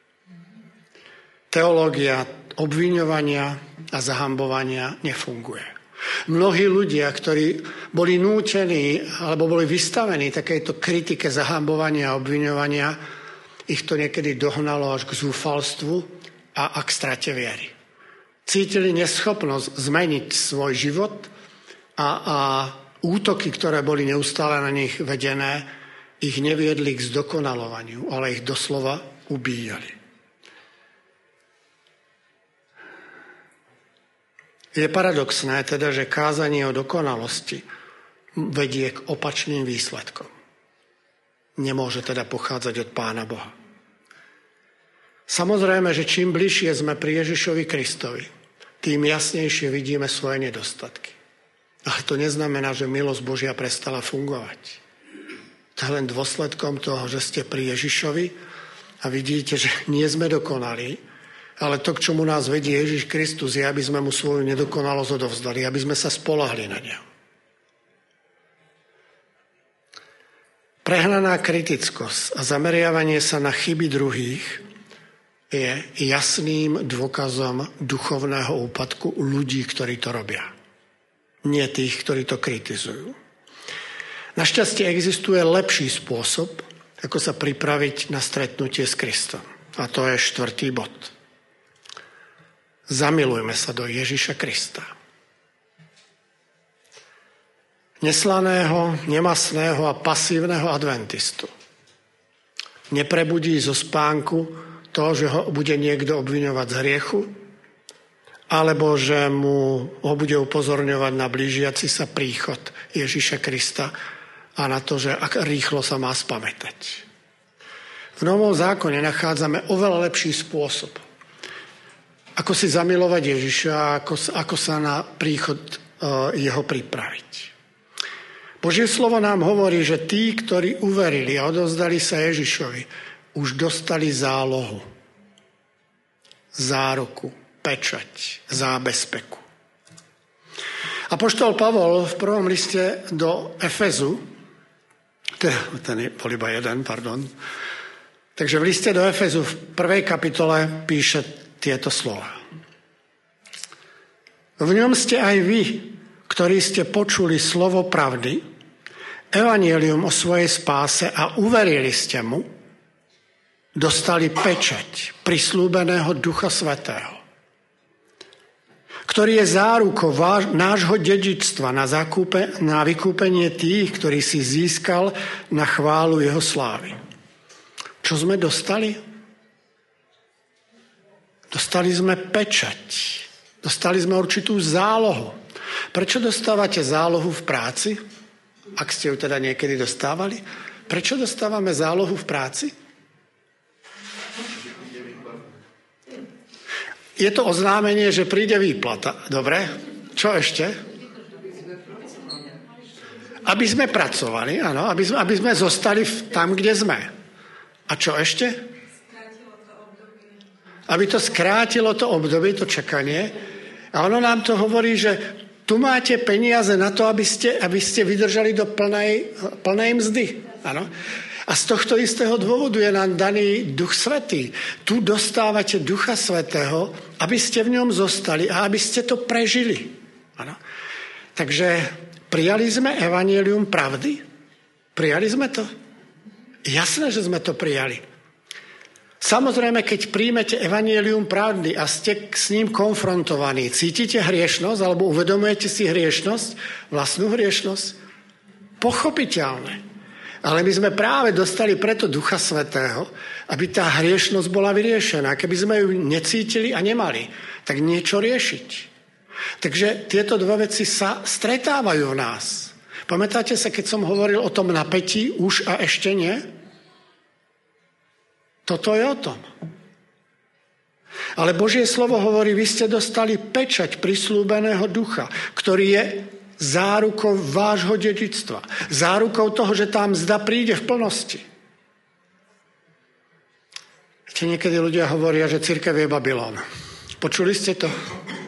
Teológia obviňovania a zahambovania nefunguje. Mnohí ľudia, ktorí boli nútení alebo boli vystavení takejto kritike zahambovania a obviňovania, ich to niekedy dohnalo až k zúfalstvu a k strate viery. Cítili neschopnosť zmeniť svoj život a útoky, ktoré boli neustále na nich vedené, ich neviedli k zdokonalovaniu, ale ich doslova ubíjali. Je paradoxné teda, že kázanie o dokonalosti vedie k opačným výsledkom. Nemôže teda pochádzať od Pána Boha. Samozrejme, že čím bližšie sme pri Ježišovi Kristovi, tým jasnejšie vidíme svoje nedostatky. Ale to neznamená, že milosť Božia prestala fungovať. To je len dôsledkom toho, že ste pri Ježišovi a vidíte, že nie sme dokonalí, ale to, k čomu nás vedie Ježiš Kristus, je, aby sme mu svoju nedokonalosť odovzdali, aby sme sa spoľahli na neho. Prehnaná kritickosť a zameriavanie sa na chyby druhých je jasným dôkazom duchovného úpadku ľudí, ktorí to robia. Nie tých, ktorí to kritizujú. Našťastie existuje lepší spôsob, ako sa pripraviť na stretnutie s Kristom. A to je 4. bod. Zamilujme sa do Ježiša Krista. Neslaného, nemastného a pasívneho adventistu. Neprebudí zo spánku to, že ho bude niekto obviňovať z hriechu, alebo že ho bude upozorňovať na blížiaci sa príchod Ježiša Krista a na to, že ak rýchlo sa má spamätať. V Novom zákone nachádzame oveľa lepší spôsob, ako si zamilovať Ježiša a ako sa na príchod jeho pripraviť. Božie slovo nám hovorí, že tí, ktorí uverili a odovzdali sa Ježišovi, už dostali zálohu, záruku, pečať, zábezpeku. Apoštol Pavol v prvom liste do Efezu, ten bol iba jeden, pardon, takže v liste do Efezu v 1. kapitole píše tieto slova. V ňom ste aj vy, ktorí ste počuli slovo pravdy, evanjelium o svojej spáse a uverili ste mu, dostali pečať prislúbeného Ducha Svätého, ktorý je zárukou nášho dedičstva na vykúpenie tých, ktorí si získal na chválu jeho slávy. Čo sme dostali? Dostali sme pečať. Dostali sme určitú zálohu. Prečo dostávate zálohu v práci? Ak ste ju teda niekedy dostávali. Prečo dostávame zálohu v práci? Je to oznámenie, že príde výplata. Dobre? Čo ešte? Aby sme pracovali, áno. Aby sme zostali tam, kde sme. A čo ešte? Aby to skrátilo to obdobie, to čakanie. A ono nám to hovorí, že tu máte peniaze na to, aby ste vydržali do plnej mzdy. Áno. A z tohto istého dôvodu je nám daný Duch Svätý. Tu dostávate Ducha Svätého, aby ste v ňom zostali a aby ste to prežili. Áno. Takže prijali sme evanjelium pravdy? Prijali sme to? Jasné, že sme to prijali. Samozrejme, keď príjmete evanjelium pravdy a ste s ním konfrontovaní, cítite hriešnosť alebo uvedomujete si hriešnosť, vlastnú hriešnosť? Pochopiteľné. Ale my sme práve dostali preto Ducha Svätého, aby tá hriešnosť bola vyriešená. Keby sme ju necítili a nemali, tak niečo riešiť. Takže tieto dve veci sa stretávajú v nás. Pamätáte sa, keď som hovoril o tom napätí už a ešte nie? Toto je o tom. Ale Božie slovo hovorí, vy ste dostali pečať prislúbeného Ducha, ktorý je zárukou vášho dedičstva. Zárukou toho, že tá mzda príde v plnosti. Ešte niekedy ľudia hovoria, že cirkev je Babylon. Počuli ste to?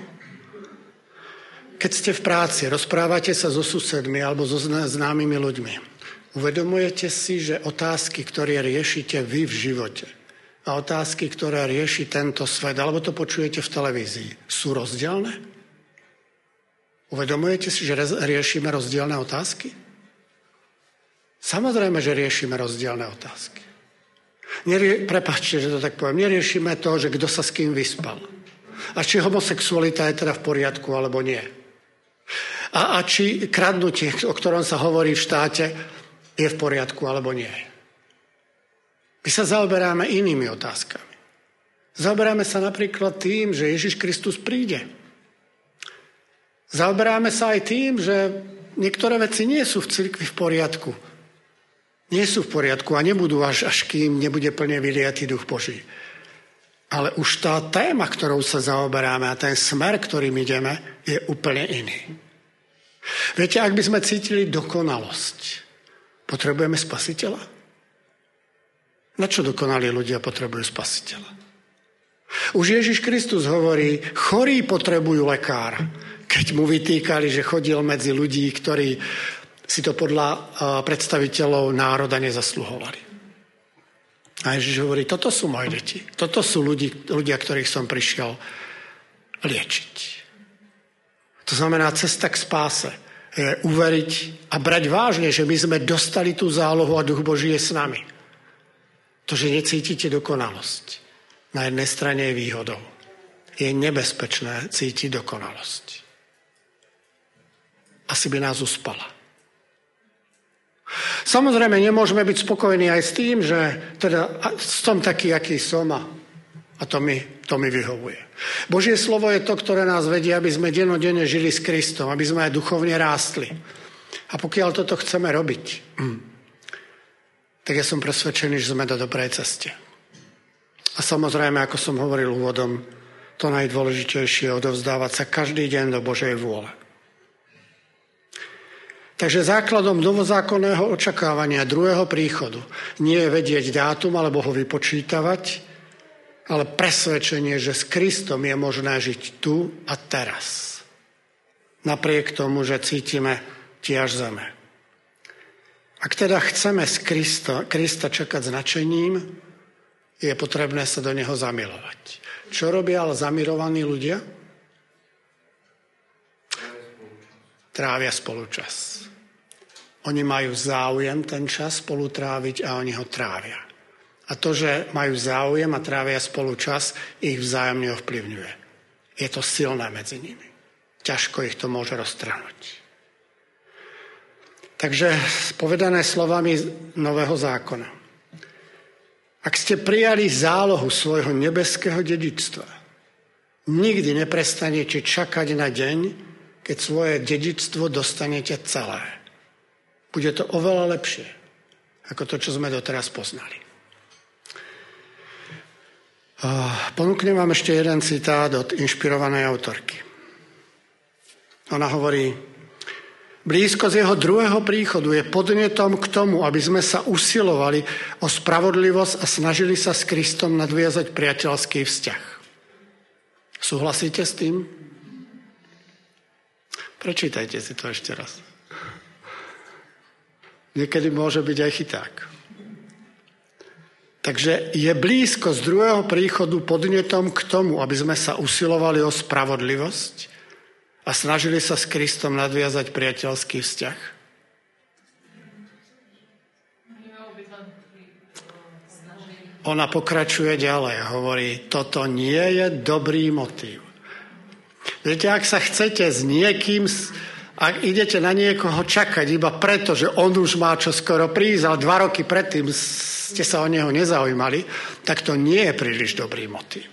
Keď ste v práci, rozprávate sa so susedmi alebo so známymi ľuďmi. Uvedomujete si, že otázky, ktoré riešite vy v živote a otázky, ktoré rieši tento svet, alebo to počujete v televízii, sú rozdielne? Uvedomujete si, že riešime rozdielne otázky? Samozrejme, že riešime rozdielne otázky. Prepáčte, že to tak poviem. Neriešime to, že kto sa s kým vyspal. A či homosexualita je teda v poriadku, alebo nie. A či kradnutie, o ktorom sa hovorí v štáte, je v poriadku, alebo nie. My sa zaoberáme inými otázkami. Zaoberáme sa napríklad tým, že Ježiš Kristus príde. Zaoberáme sa aj tým, že niektoré veci nie sú v cirkvi v poriadku. Nie sú v poriadku a nebudú až kým nebude plne vyliatý Duch Boží. Ale už tá téma, ktorou sa zaoberáme a ten smer, ktorým ideme, je úplne iný. Viete, ak by sme cítili dokonalosť, potrebujeme spasiteľa? Na čo dokonalí ľudia potrebujú spasiteľa? Už Ježiš Kristus hovorí, chorí potrebujú lekára. Keď mu vytýkali, že chodil medzi ľudí, ktorí si to podľa predstaviteľov národa nezasluhovali. A Ježiš hovorí, toto sú moje deti. Toto sú ľudia, ktorých som prišiel liečiť. To znamená, cesta k spáse je uveriť a brať vážne, že my sme dostali tú zálohu a Duch Boží je s nami. To, že necítite dokonalosť, na jednej strane je výhodou. Je nebezpečné cítiť dokonalosť. Asi by nás uspala. Samozrejme, nemôžeme byť spokojní aj s tým, že teda som taký, aký som a to mi vyhovuje. Božie slovo je to, ktoré nás vedie, aby sme dennodenne žili s Kristom, aby sme aj duchovne rástli. A pokiaľ toto chceme robiť, tak ja som presvedčený, že sme na dobrej ceste. A samozrejme, ako som hovoril úvodom, to najdôležitejšie je odovzdávať sa každý deň do Božej vôle. Takže základom novozákonného očakávania druhého príchodu nie je vedieť dátum alebo ho vypočítavať, ale presvedčenie, že s Kristom je možné žiť tu a teraz. Napriek tomu, že cítime tiež zeme. Ak teda chceme z Krista čakať s nadšením, je potrebné sa do neho zamilovať. Čo robia ale zamilovaní ľudia? Trávia spolu čas. Oni majú záujem ten čas spolu tráviť a oni ho trávia. A to, že majú záujem a trávia spolu čas, ich vzájomne ovplyvňuje. Je to silné medzi nimi. Ťažko ich to môže roztrhnúť. Takže povedané slovami Nového zákona. Ak ste prijali zálohu svojho nebeského dedičstva, nikdy neprestanete čakať na deň, keď svoje dedičstvo dostanete celé. Bude to oveľa lepšie, ako to, čo sme doteraz poznali. Ponúknem vám ešte jeden citát od inšpirovanej autorky. Ona hovorí: blízkosť jeho druhého príchodu je podnetom k tomu, aby sme sa usilovali o spravodlivosť a snažili sa s Kristom nadviazať priateľský vzťah. Súhlasíte s tým? Prečítajte si to ešte raz. Niekedy môže byť aj chyták. Takže je blízkosť druhého príchodu podnetom k tomu, aby sme sa usilovali o spravodlivosť a snažili sa s Kristom nadviazať priateľský vzťah. Ona pokračuje ďalej a hovorí, toto nie je dobrý motív. Viete, ak sa chcete s niekým, ak idete na niekoho čakať iba preto, že on už má čo skoro prísť, ale 2 roky predtým ste sa o neho nezaujímali, tak to nie je príliš dobrý motív.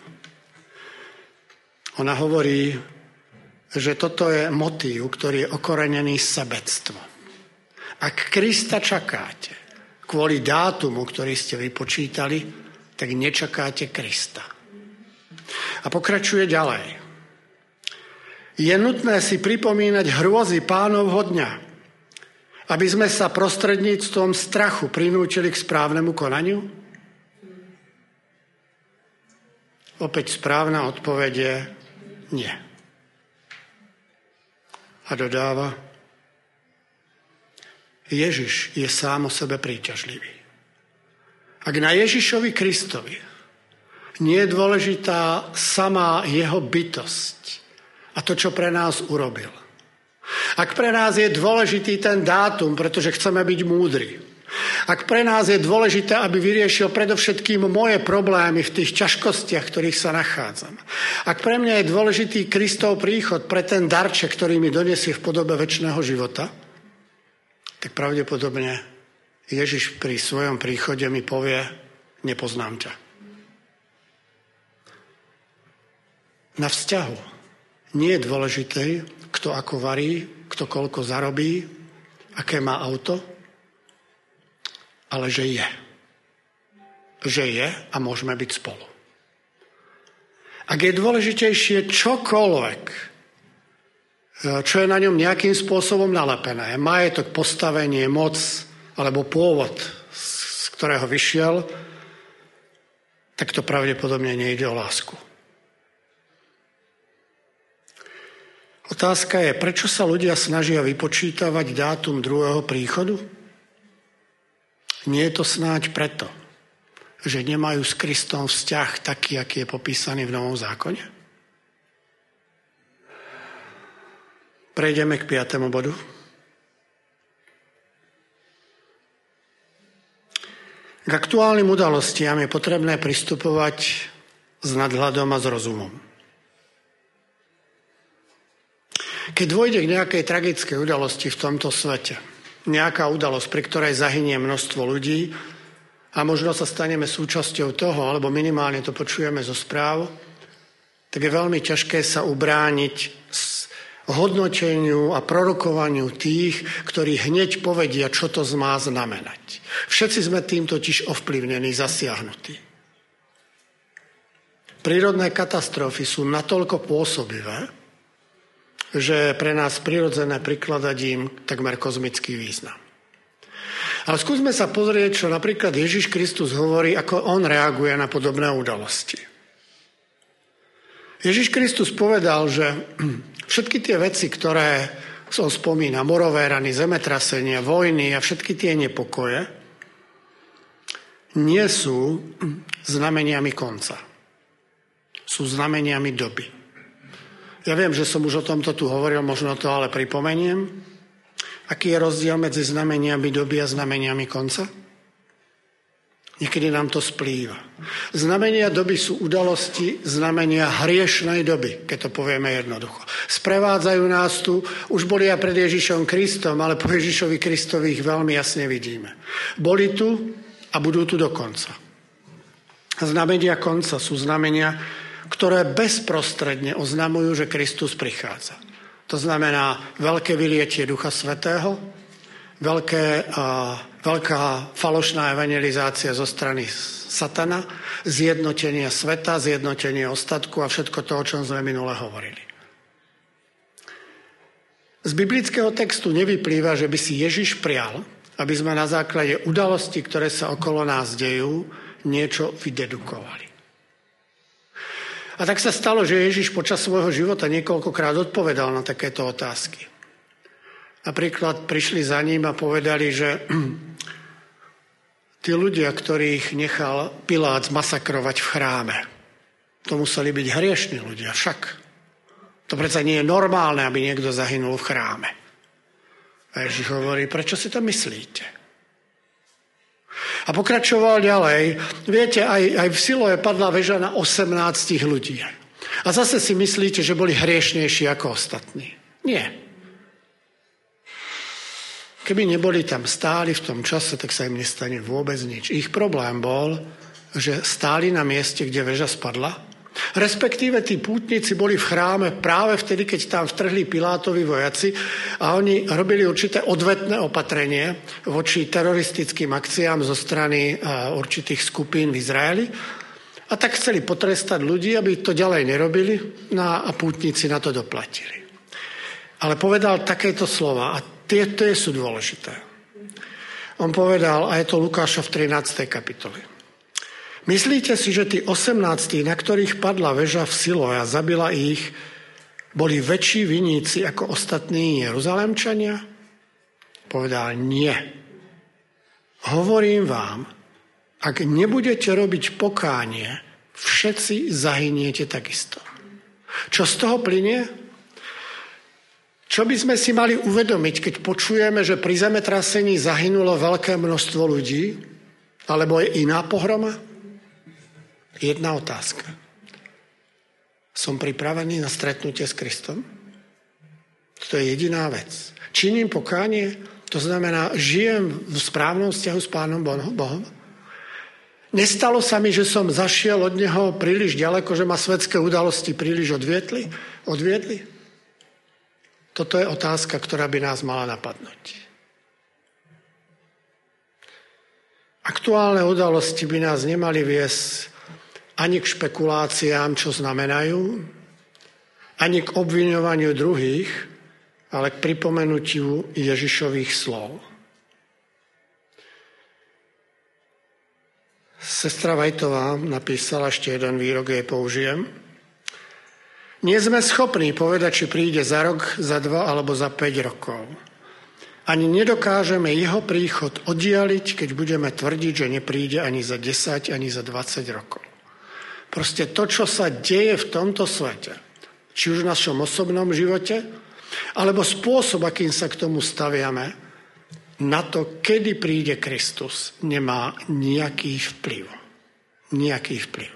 Ona hovorí, že toto je motív, ktorý je okorenený sebectvom. Ak Krista čakáte kvôli dátumu, ktorý ste vypočítali, tak nečakáte Krista. A pokračuje ďalej. Je nutné si pripomínať hrôzy Pánovho dňa, aby sme sa prostredníctvom strachu prinútili k správnemu konaniu? Opäť správna odpoveď je nie. A dodáva, Ježiš je sám o sebe príťažlivý. Ak na Ježišovi Kristovi nie je dôležitá samá jeho bytosť a to, čo pre nás urobil. Ak pre nás je dôležitý ten dátum, pretože chceme byť múdri. Ak pre nás je dôležité, aby vyriešil predovšetkým moje problémy v tých ťažkostiach, ktorých sa nachádzam. Ak pre mňa je dôležitý Kristov príchod pre ten darček, ktorý mi donesie v podobe večného života, tak pravdepodobne Ježiš pri svojom príchode mi povie, nepoznám ťa. Na vzťahu nie je dôležité, kto ako varí, kto koľko zarobí, aké má auto, ale že je. Že je a môžeme byť spolu. Ak je dôležitejšie čokoľvek, čo je na ňom nejakým spôsobom nalepené, majetok, postavenie, moc alebo pôvod, z ktorého vyšiel, tak to pravdepodobne nejde o lásku. Otázka je, prečo sa ľudia snažia vypočítavať dátum druhého príchodu? Nie je to snáď preto, že nemajú s Kristom vzťah taký, aký je popísaný v Novom zákone? Prejdeme k 5. bodu. K aktuálnym udalostiam je potrebné pristupovať s nadhľadom a s rozumom. Keď dôjde k nejakej tragickej udalosti v tomto svete, nejaká udalosť, pri ktorej zahynie množstvo ľudí a možno sa staneme súčasťou toho, alebo minimálne to počujeme zo správ, tak je veľmi ťažké sa ubrániť hodnoteniu a prorokovaniu tých, ktorí hneď povedia, čo to má znamenať. Všetci sme tým totiž ovplyvnení, zasiahnutí. Prírodné katastrofy sú natoľko pôsobivé, že je pre nás prirodzené prikladať im takmer kozmický význam. Ale skúsme sa pozrieť, čo napríklad Ježiš Kristus hovorí, ako on reaguje na podobné udalosti. Ježiš Kristus povedal, že všetky tie veci, ktoré som spomína, morové rany, zemetrasenia, vojny a všetky tie nepokoje, nie sú znameniami konca. Sú znameniami doby. Ja viem, že som už o tomto tu hovoril, možno to ale pripomeniem. Aký je rozdiel medzi znameniami doby a znameniami konca? Niekedy nám to splýva. Znamenia doby sú udalosti, znamenia hriešnej doby, keď to povieme jednoducho. Sprevádzajú nás tu, už boli aj pred Ježišom Kristom, ale po Ježišovi Kristovi ich veľmi jasne vidíme. Boli tu a budú tu do konca. Znamenia konca sú znamenia, ktoré bezprostredne oznamujú, že Kristus prichádza. To znamená veľké vylietie Ducha Svätého, veľká falošná evangelizácia zo strany satana, zjednotenie sveta, zjednotenie ostatku a všetko to, o čom sme minule hovorili. Z biblického textu nevyplýva, že by si Ježiš prial, aby sme na základe udalostí, ktoré sa okolo nás dejú, niečo vydedukovali. A tak sa stalo, že Ježiš počas svojho života niekoľkokrát odpovedal na takéto otázky. Napríklad prišli za ním a povedali, že tí ľudia, ktorých nechal Pilát zmasakrovať v chráme, to museli byť hriešni ľudia. Však to predsa nie je normálne, aby niekto zahynul v chráme. A Ježiš hovorí, prečo si to myslíte? A pokračoval ďalej. Viete, aj v Siloe padla väža na 18 ľudí. A zase si myslíte, že boli hriešnejší ako ostatní. Nie. Keby neboli tam stáli v tom čase, tak sa im nestane vôbec nič. Ich problém bol, že stáli na mieste, kde väža spadla. Respektíve tí pútnici boli v chráme práve vtedy, keď tam vtrhli Pilátovi vojaci a oni robili určité odvetné opatrenie voči teroristickým akciám zo strany určitých skupín v Izraeli. A tak chceli potrestať ľudí, aby to ďalej nerobili, a pútnici na to doplatili. Ale povedal takéto slova a tie sú dôležité. On povedal, a je to Lukáša v 13. kapitole. Myslíte si, že tí 18, na ktorých padla väža v Siloe a zabila ich, boli väčší viníci ako ostatní Jeruzalemčania? Povedal, nie. Hovorím vám, ak nebudete robiť pokánie, všetci zahyniete takisto. Čo z toho plynie? Čo by sme si mali uvedomiť, keď počujeme, že pri zemetrasení zahynulo veľké množstvo ľudí, alebo je iná pohroma? Jedna otázka. Som pripravený na stretnutie s Kristom? To je jediná vec. Činím pokánie, to znamená, žijem v správnom vzťahu s Pánom Bohom. Nestalo sa mi, že som zašiel od Neho príliš ďaleko, že ma svetské udalosti príliš odviedli? Toto je otázka, ktorá by nás mala napadnúť. Aktuálne udalosti by nás nemali viesť ani k špekuláciám, čo znamenajú, ani k obviňovaniu druhých, ale k pripomenutiu Ježišových slov. Sestra Vajtová napísala, ešte jeden výrok jej použijem. Nie sme schopní povedať, či príde za rok, za 2 alebo za 5 rokov. Ani nedokážeme jeho príchod oddialiť, keď budeme tvrdiť, že nepríde ani za 10, ani za 20 rokov. Proste to, čo sa deje v tomto svete, či už v našom osobnom živote, alebo spôsob, akým sa k tomu staviame, na to, kedy príde Kristus, nemá nejaký vplyv. Nejaký vplyv.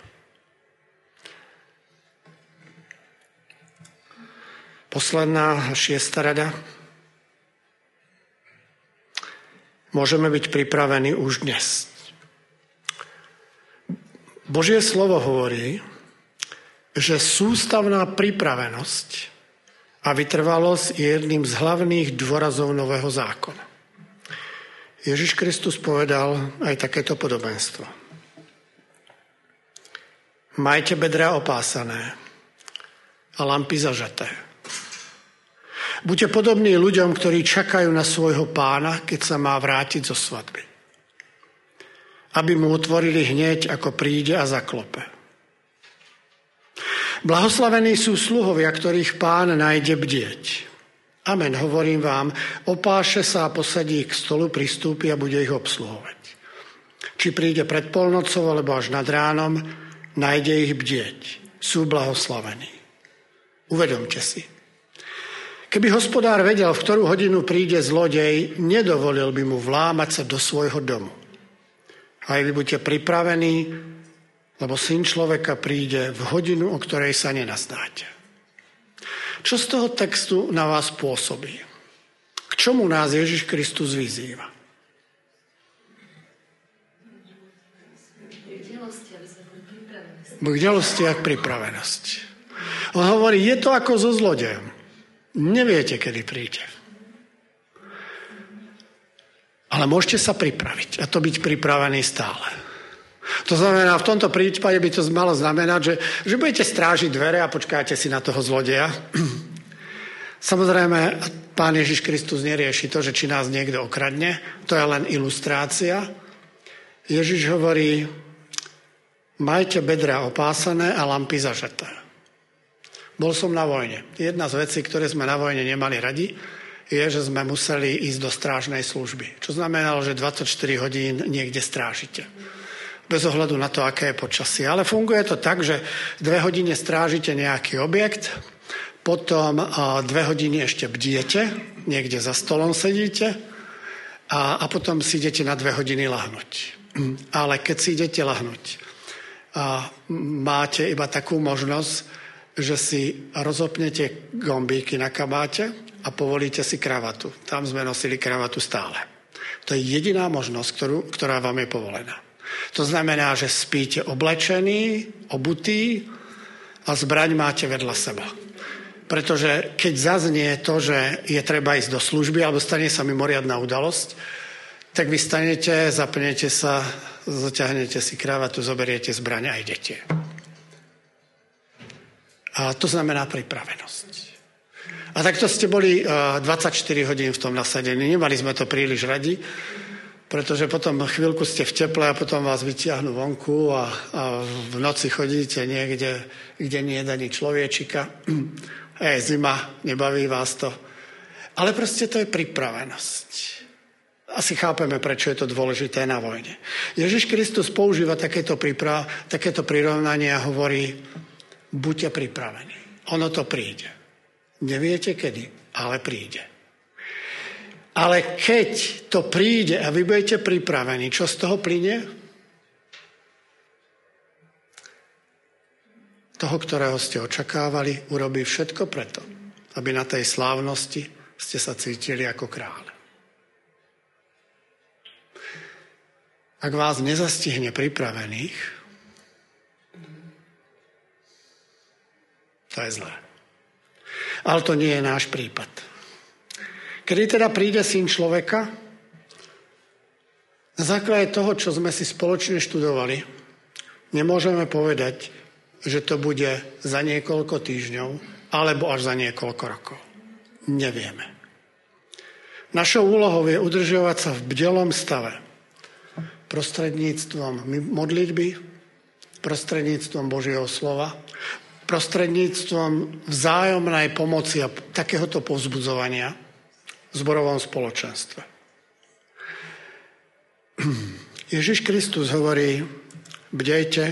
Posledná 6. rada. Môžeme byť pripravení už dnes. Božie slovo hovorí, že sústavná pripravenosť a vytrvalosť je jedným z hlavných dôrazov nového zákona. Ježiš Kristus povedal aj takéto podobenstvo. Majte bedrá opásané a lampy zažaté. Buďte podobní ľuďom, ktorí čakajú na svojho pána, keď sa má vrátiť zo svadby. Aby mu otvorili hneď, ako príde a zaklope. Blahoslavení sú sluhovia, ktorých pán nájde bdieť. Amen, hovorím vám, opáše sa a posadí k stolu, pristúpi a bude ich obsluhovať. Či príde pred polnocou, alebo až nad ránom, nájde ich bdieť. Sú blahoslavení. Uvedomte si. Keby hospodár vedel, v ktorú hodinu príde zlodej, nedovolil by mu vlámať sa do svojho domu. Aj vy buďte pripravení, lebo Syn človeka príde v hodinu, o ktorej sa nenazdáte. Čo z toho textu na vás pôsobí? K čomu nás Ježiš Kristus vyzýva? K bdelosti a k pripravenosti. On hovorí, je to ako so zlodejom. Neviete, kedy príde. Ale môžete sa pripraviť a to byť pripravený stále. To znamená, v tomto prípade by to malo znamenať, že budete strážiť dvere a počkáte si na toho zlodeja. Samozrejme, Pán Ježiš Kristus nerieši to, že či nás niekto okradne. To je len ilustrácia. Ježiš hovorí, majte bedra opásané a lampy zažaté. Bol som na vojne. Jedna z vecí, ktoré sme na vojne nemali radi, je, že sme museli ísť do strážnej služby. Čo znamenalo, že 24 hodín niekde strážite. Bez ohľadu na to, aké je počasie. Ale funguje to tak, že 2 hodiny strážite nejaký objekt, potom 2 hodiny ešte bdiete, niekde za stolom sedíte a potom si idete na 2 hodiny lahnúť. Ale keď si idete lahnúť, máte iba takú možnosť, že si rozopnete gombíky na kabáte a povolíte si kravatu. Tam sme nosili kravatu stále. To je jediná možnosť, ktorá vám je povolená. To znamená, že spíte oblečení, obutí a zbraň máte vedľa seba. Pretože keď zaznie to, že je treba ísť do služby alebo stane sa mimoriadna udalosť, tak vy stanete, zapnete sa, zaťahnete si kravatu, zoberiete zbraň a idete. A to znamená pripravenosť. A takto ste boli 24 hodín v tom nasadení. Nemali sme to príliš radi, pretože potom chvíľku ste v teple a potom vás vytiahnu vonku a v noci chodíte niekde, kde nie je ani človečika. Zima, nebaví vás to. Ale proste to je pripravenosť. Asi chápeme, prečo je to dôležité na vojne. Ježiš Kristus používa takéto prirovnanie a hovorí, buďte pripravení. Ono to príde. Neviete kedy, ale príde. Ale keď to príde a vy budete pripravení, čo z toho plynie? Toho, ktorého ste očakávali, urobí všetko preto, aby na tej slávnosti ste sa cítili ako kráľ. Ak vás nezastihne pripravených, to je zlé. Ale to nie je náš prípad. Kedy teda príde Syn človeka? Na základe toho, čo sme si spoločne študovali, nemôžeme povedať, že to bude za niekoľko týždňov alebo až za niekoľko rokov. Nevieme. Našou úlohou je udržovať sa v bdelom stave prostredníctvom modlitby, prostredníctvom Božieho slova, prostredníctvom vzájomnej pomoci a takéhoto povzbudzovania v zborovom spoločenstve. Ježiš Kristus hovorí, bdejte,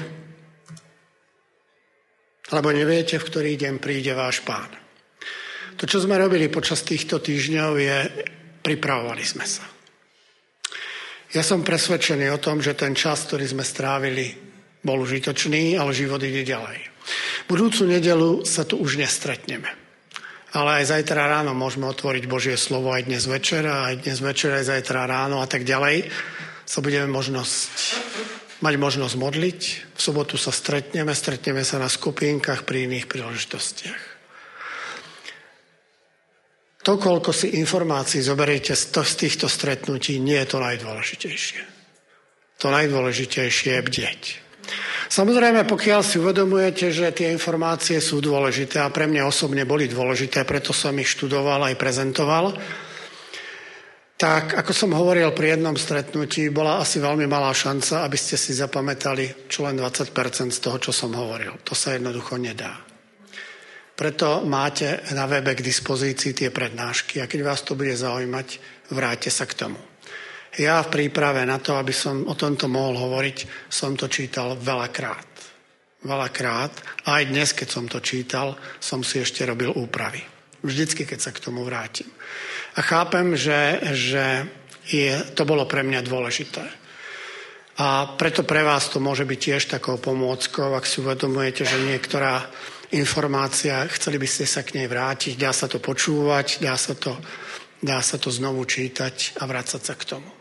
lebo neviete, v ktorý deň príde váš Pán. To, čo sme robili počas týchto týždňov, je, pripravovali sme sa. Ja som presvedčený o tom, že ten čas, ktorý sme strávili, bol užitočný, ale život ide ďalej. Budúcu nedeľu sa tu už nestretneme. Ale aj zajtra ráno môžeme otvoriť Božie slovo aj dnes večer, aj zajtra ráno a tak ďalej. Sa budeme mať možnosť modliť. V sobotu sa stretneme sa na skupinkách pri iných príležitostiach. To, koľko si informácií zoberiete z týchto stretnutí, nie je to najdôležitejšie. To najdôležitejšie je bdieť. Samozrejme, pokiaľ si uvedomujete, že tie informácie sú dôležité a pre mňa osobne boli dôležité, preto som ich študoval aj prezentoval, tak ako som hovoril pri jednom stretnutí, bola asi veľmi malá šanca, aby ste si zapamätali čo len 20% z toho, čo som hovoril. To sa jednoducho nedá. Preto máte na webe k dispozícii tie prednášky a keď vás to bude zaujímať, vráťte sa k tomu. Ja v príprave na to, aby som o tomto mohol hovoriť, som to čítal veľakrát. Veľakrát. A aj dnes, keď som to čítal, som si ešte robil úpravy. Vždycky, keď sa k tomu vrátim. A chápem, že to bolo pre mňa dôležité. A preto pre vás to môže byť tiež takou pomôckou, ak si uvedomujete, že niektorá informácia, chceli by ste sa k nej vrátiť, dá sa to počúvať, dá sa to znovu čítať a vrácať sa k tomu.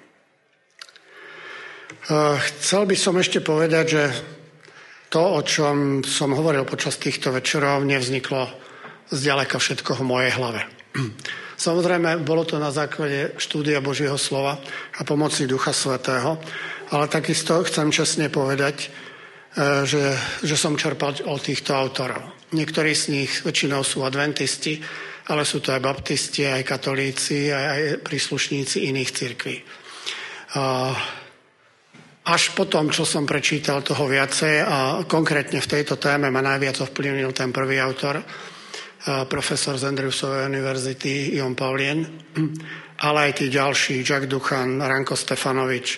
Chcel by som ešte povedať, že to, o čom som hovoril počas týchto večerov, nevzniklo zďaleka všetko v mojej hlave. Samozrejme, bolo to na základe štúdia Božieho slova a pomoci Ducha Svätého, ale takisto chcem čestne povedať, že som čerpal od týchto autorov. Niektorí z nich väčšinou sú adventisti, ale sú to aj baptisti, aj katolíci, aj príslušníci iných cirkví. Až po tom, čo som prečítal toho viacej a konkrétne v tejto téme ma najviac ovplyvnil ten prvý autor, profesor z Andrewsovej univerzity Jon Paulien, ale aj tí ďalší, Jack Duchan, Ranko Stefanovič,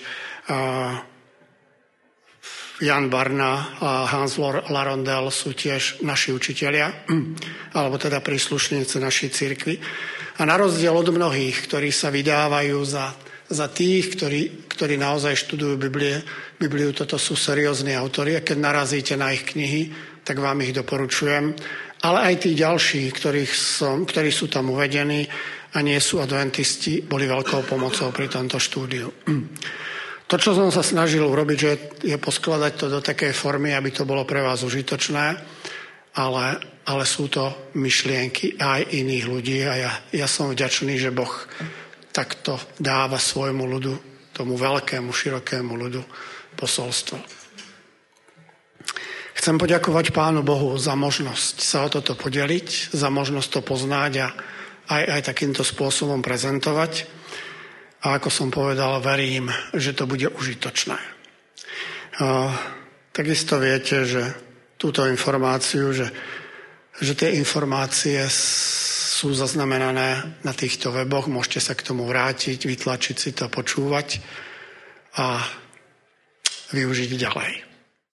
Jan Barna a Hans Larondel sú tiež naši učitelia, alebo teda príslušníci našej cirkvi. A na rozdiel od mnohých, ktorí sa vydávajú za tých, ktorí naozaj študujú Bibliu, toto sú seriózni autori a keď narazíte na ich knihy, tak vám ich doporučujem. Ale aj tí ďalší, ktorí sú tam uvedení a nie sú adventisti, boli veľkou pomocou pri tomto štúdiu. To, čo som sa snažil urobiť, je poskladať to do takej formy, aby to bolo pre vás užitočné, ale sú to myšlienky aj iných ľudí a ja som vďačný, že Boh takto dáva svojmu ľudu, tomu veľkému, širokému ľudu posolstvo. Chcem poďakovať Pánu Bohu za možnosť sa o toto podeliť, za možnosť to poznať a aj takýmto spôsobom prezentovať. A ako som povedal, verím, že to bude užitočné. Takisto viete, že túto informáciu, že tie informácie sú zaznamenané na týchto weboch, môžete sa k tomu vrátiť, vytlačiť si to, počúvať a využiť ďalej.